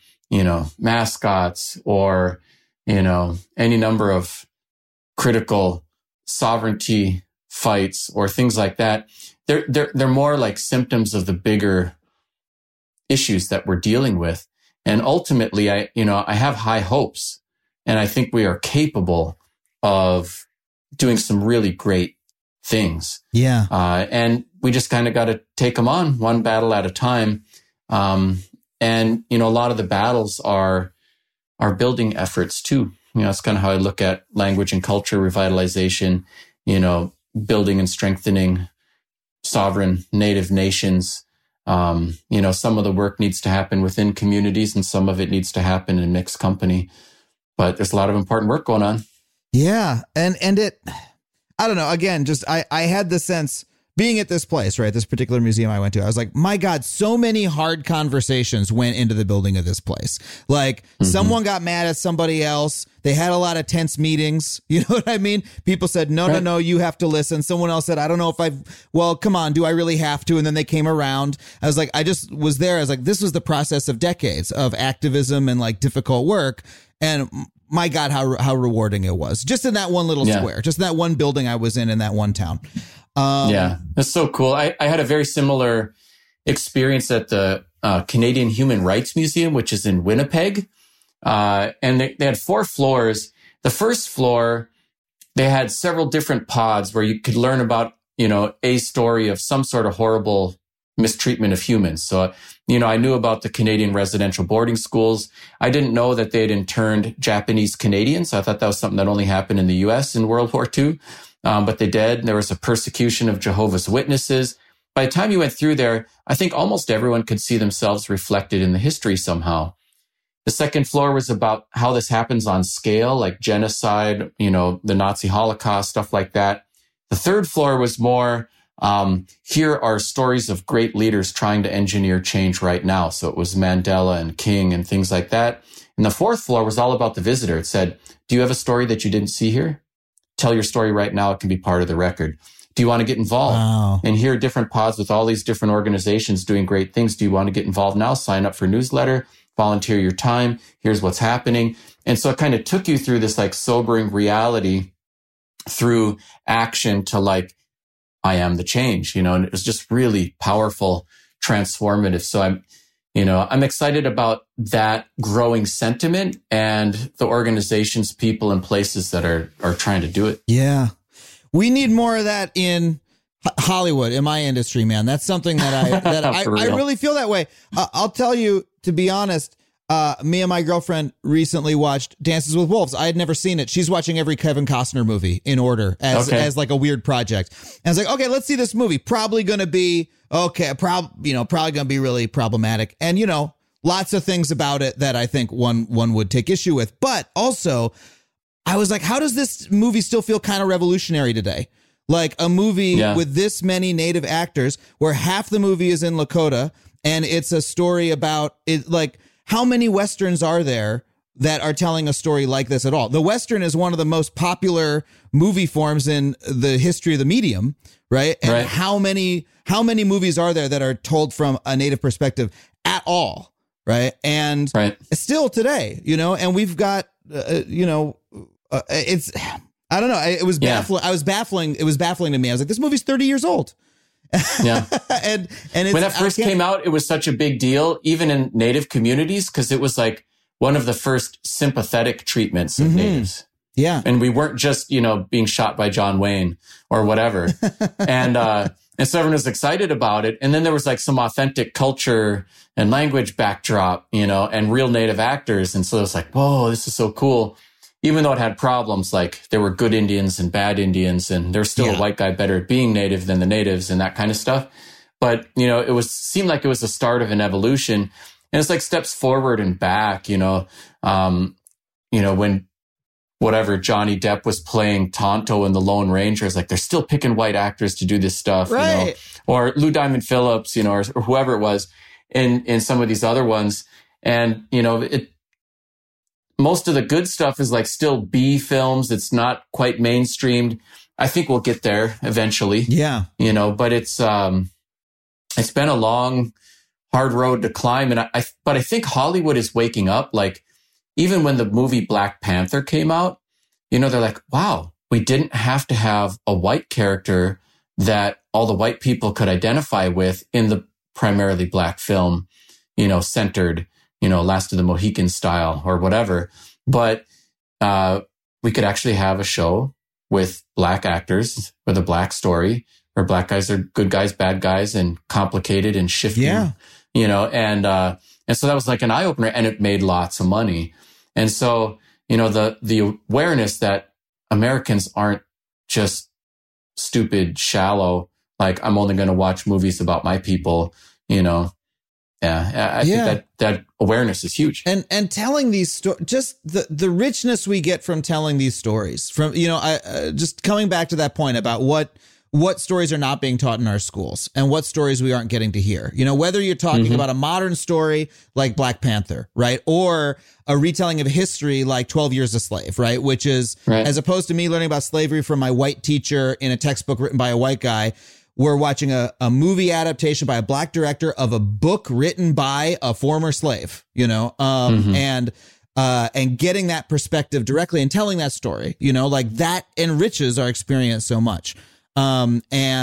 mascots, or, any number of critical sovereignty fights or things like that. They're more like symptoms of the bigger issues that we're dealing with. And ultimately, I have high hopes, and I think we are capable of doing some really great things. Yeah. And we just kind of got to take them on one battle at a time. And, a lot of the battles are building efforts too. That's kind of how I look at language and culture revitalization, building and strengthening sovereign native nations. Some of the work needs to happen within communities, and some of it needs to happen in mixed company. But there's a lot of important work going on. Yeah. And it, I don't know, again, just, I had the sense being at this place, right, this particular museum I went to, I was like, my God, so many hard conversations went into the building of this place. Like someone got mad at somebody else. They had a lot of tense meetings. You know what I mean? People said, no, you have to listen. Someone else said, I don't know if well, come on, do I really have to? And then they came around. I was like, I just was there. I was like, this was the process of decades of activism and like difficult work. And my God, how rewarding it was just in that one little square, just in that one building I was in that one town. That's so cool. I had a very similar experience at the Canadian Human Rights Museum, which is in Winnipeg. And they had 4 floors. The first floor, they had several different pods where you could learn about, a story of some sort of horrible mistreatment of humans. So, I knew about the Canadian residential boarding schools. I didn't know that they had interned Japanese Canadians. I thought that was something that only happened in the U.S. in World War II. But they did. There was a persecution of Jehovah's Witnesses. By the time you went through there, I think almost everyone could see themselves reflected in the history somehow. The second floor was about how this happens on scale, like genocide, the Nazi Holocaust, stuff like that. The third floor was more, here are stories of great leaders trying to engineer change right now. So it was Mandela and King and things like that. And the fourth floor was all about the visitor. It said, do you have a story that you didn't see here? Tell your story right now. It can be part of the record. Do you want to get involved? Wow. And here are different pods with all these different organizations doing great things. Do you want to get involved now? Sign up for newsletter, volunteer your time. Here's what's happening. And so it kind of took you through this like sobering reality through action to like, I am the change, and it was just really powerful, transformative. So I'm excited about that growing sentiment and the organizations, people, and places that are trying to do it. Yeah. We need more of that in Hollywood, in my industry, man. That's something that I really feel that way. I'll tell you, to be honest, me and my girlfriend recently watched Dances with Wolves. I had never seen it. She's watching every Kevin Costner movie in order as like a weird project. And I was like, okay, let's see this movie. Probably going to be probably going to be really problematic. And, lots of things about it that I think one would take issue with. But also, I was like, how does this movie still feel kind of revolutionary today? Like a movie with this many native actors where half the movie is in Lakota and it's a story about it. Like, how many Westerns are there that are telling a story like this at all? The Western is one of the most popular movie forms in the history of the medium, right? And how many movies are there that are told from a native perspective at all, right? And still today, and we've got, it's, I don't know. It was baffling. It was baffling to me. I was like, this movie's 30 years old. Yeah. and it's, when that first came out, it was such a big deal, even in Native communities, because it was like one of the first sympathetic treatments of Natives. Yeah. And we weren't just, being shot by John Wayne or whatever. and so everyone was excited about it. And then there was like some authentic culture and language backdrop, and real Native actors. And so it was like, whoa, this is so cool. Even though it had problems, like there were good Indians and bad Indians, and there's still a white guy better at being Native than the natives and that kind of stuff. But, it seemed like it was the start of an evolution, and it's like steps forward and back, when whatever Johnny Depp was playing Tonto in The Lone Ranger, it's like they're still picking white actors to do this stuff, right. Or Lou Diamond Phillips, or whoever it was in some of these other ones. And, most of the good stuff is like still B films. It's not quite mainstreamed. I think we'll get there eventually. Yeah. But it's been a long, hard road to climb. But I think Hollywood is waking up. Like even when the movie Black Panther came out, they're like, wow, we didn't have to have a white character that all the white people could identify with in the primarily black film, centered, Last of the Mohicans style or whatever. But we could actually have a show with black actors with a black story where black guys are good guys, bad guys, and complicated and shifting, and so that was like an eye opener, and it made lots of money. And so, the awareness that Americans aren't just stupid, shallow, like I'm only going to watch movies about my people, I think that awareness is huge. And telling these stories, just the richness we get from telling these stories, from, just coming back to that point about what what stories are not being taught in our schools and what stories we aren't getting to hear. You know, whether you're talking about a modern story like Black Panther, right? Or a retelling of history like 12 Years a Slave, right? Which is, as opposed to me learning about slavery from my white teacher in a textbook written by a white guy, we're watching a movie adaptation by a Black director of a book written by a former slave, you know, and getting that perspective directly and telling that story, you know, like that enriches our experience so much. I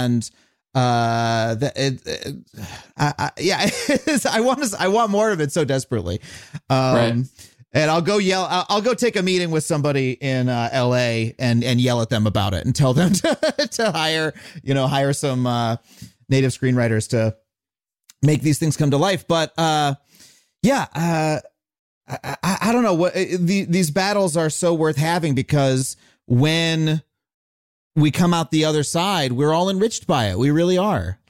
want more of it so desperately. And I'll go take a meeting with somebody in LA and yell at them about it and tell them to hire some native screenwriters to make these things come to life. But I don't know what these battles are so worth having, because when we come out the other side, we're all enriched by it. We really are.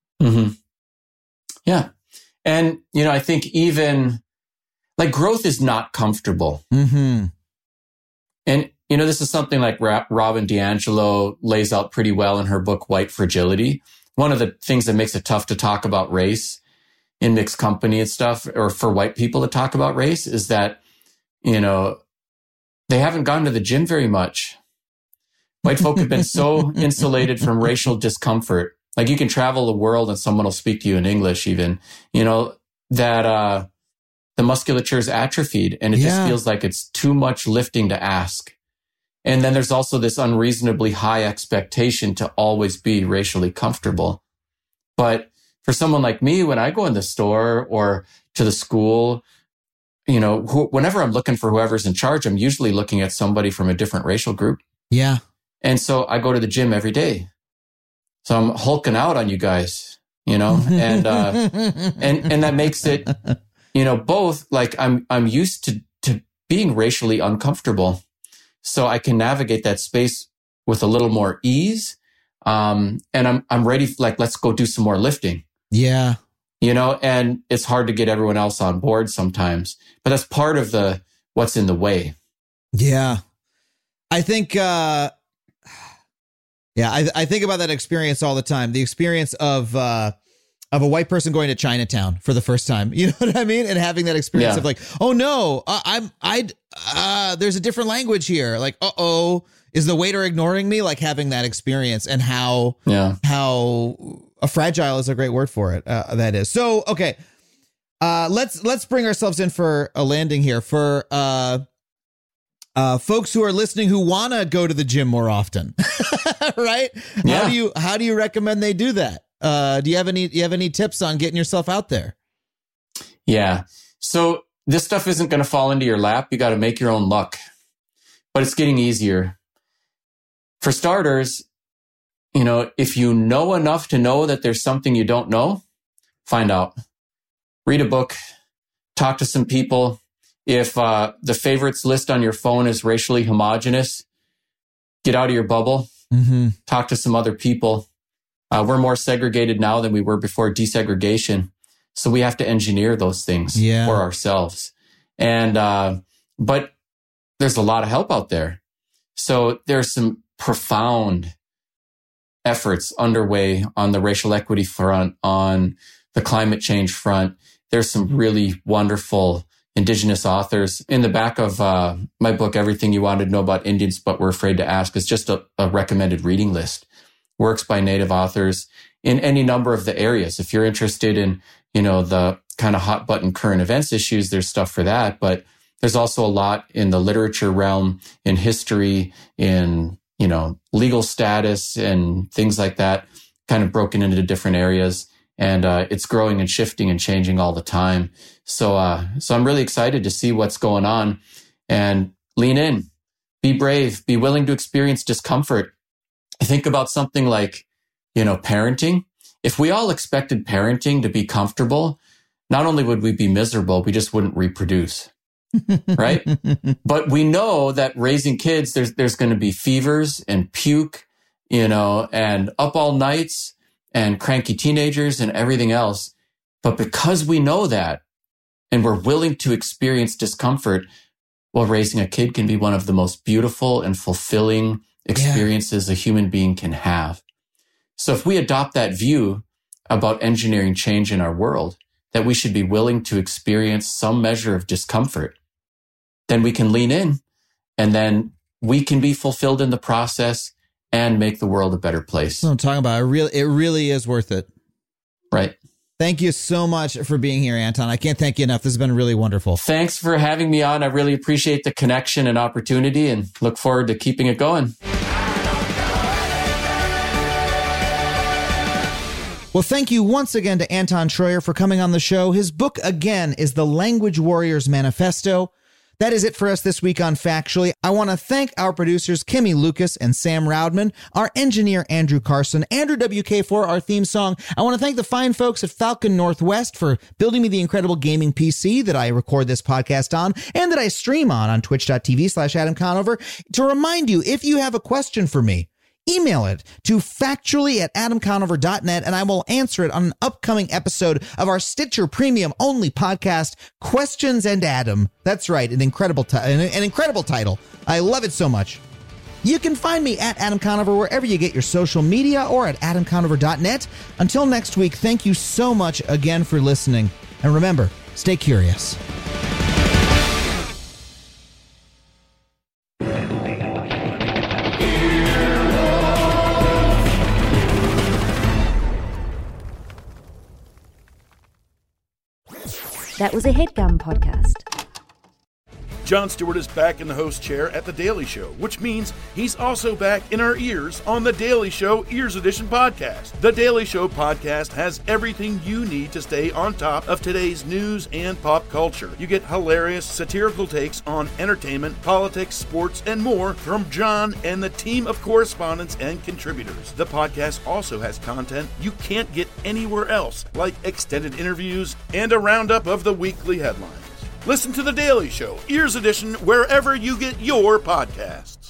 Yeah. And, you know, I think even like growth is not comfortable. And, you know, this is something like Robin DiAngelo lays out pretty well in her book, White Fragility. One of the things that makes it tough to talk about race in mixed company and stuff, or for white people to talk about race, is that, you know, they haven't gone to the gym very much. White folk have been so insulated from racial discomfort. Like you can travel the world and someone will speak to you in English even, you know, that the musculature is atrophied and it just feels like it's too much lifting to ask. And then there's also this unreasonably high expectation to always be racially comfortable. But for someone like me, when I go in the store or to the school, you know, whenever I'm looking for whoever's in charge, I'm usually looking at somebody from a different racial group. Yeah. And so I go to the gym every day. So I'm hulking out on you guys, you know, and that makes it, you know, both like I'm used to being racially uncomfortable. So I can navigate that space with a little more ease. And I'm ready, like, let's go do some more lifting. Yeah. You know, and it's hard to get everyone else on board sometimes, but that's part of what's in the way. Yeah. I think, I think about that experience all the time. The experience of a white person going to Chinatown for the first time. You know what I mean? And having that experience of like, oh no, there's a different language here. Like, is the waiter ignoring me? Like having that experience and how fragile is a great word for it. That is. So, okay. Let's bring ourselves in for a landing here for, folks who are listening who want to go to the gym more often, right? Yeah. How do you recommend they do that? Do you have any tips on getting yourself out there? Yeah. So this stuff isn't going to fall into your lap. You got to make your own luck, but it's getting easier. For starters, you know, if you know enough to know that there's something you don't know, find out. Read a book, talk to some people. If the favorites list on your phone is racially homogenous, get out of your bubble, talk to some other people. We're more segregated now than we were before desegregation. So we have to engineer those things for ourselves. And but there's a lot of help out there. So there's some profound efforts underway on the racial equity front, on the climate change front. There's some really wonderful Indigenous authors. In the back of my book, Everything You Wanted to Know About Indians But Were Afraid to Ask, is just a recommended reading list. Works by Native authors in any number of the areas. If you're interested in, you know, the kind of hot button current events issues, there's stuff for that. But there's also a lot in the literature realm, in history, in, you know, legal status and things like that, kind of broken into different areas. And it's growing and shifting and changing all the time. So I'm really excited to see what's going on and lean in, be brave, be willing to experience discomfort. Think about something like, you know, parenting. If we all expected parenting to be comfortable, not only would we be miserable, we just wouldn't reproduce, right? But we know that raising kids, there's going to be fevers and puke, you know, and up all nights and cranky teenagers and everything else. But because we know that and we're willing to experience discomfort, well, raising a kid can be one of the most beautiful and fulfilling experiences a human being can have. So if we adopt that view about engineering change in our world, that we should be willing to experience some measure of discomfort, then we can lean in, and then we can be fulfilled in the process and make the world a better place. That's what I'm talking about. It really is worth it. Right. Thank you so much for being here, Anton. I can't thank you enough. This has been really wonderful. Thanks for having me on. I really appreciate the connection and opportunity and look forward to keeping it going. Well, thank you once again to Anton Treuer for coming on the show. His book, again, is The Language Warriors Manifesto. That is it for us this week on Factually. I want to thank our producers, Kimmy Lucas and Sam Roudman, our engineer, Andrew Carson, Andrew WK for our theme song. I want to thank the fine folks at Falcon Northwest for building me the incredible gaming PC that I record this podcast on and that I stream on twitch.tv/Adam Conover. To remind you, if you have a question for me, email it to factually@adamconover.net and I will answer it on an upcoming episode of our Stitcher Premium only podcast, Questions and Adam. That's right, an incredible title. I love it so much. You can find me at Adam Conover wherever you get your social media or at adamconover.net. Until next week, thank you so much again for listening. And remember, stay curious. That was a HeadGum podcast. Jon Stewart is back in the host chair at The Daily Show, which means he's also back in our ears on The Daily Show Ears Edition podcast. The Daily Show podcast has everything you need to stay on top of today's news and pop culture. You get hilarious, satirical takes on entertainment, politics, sports, and more from Jon and the team of correspondents and contributors. The podcast also has content you can't get anywhere else, like extended interviews and a roundup of the weekly headlines. Listen to The Daily Show, Ears Edition, wherever you get your podcasts.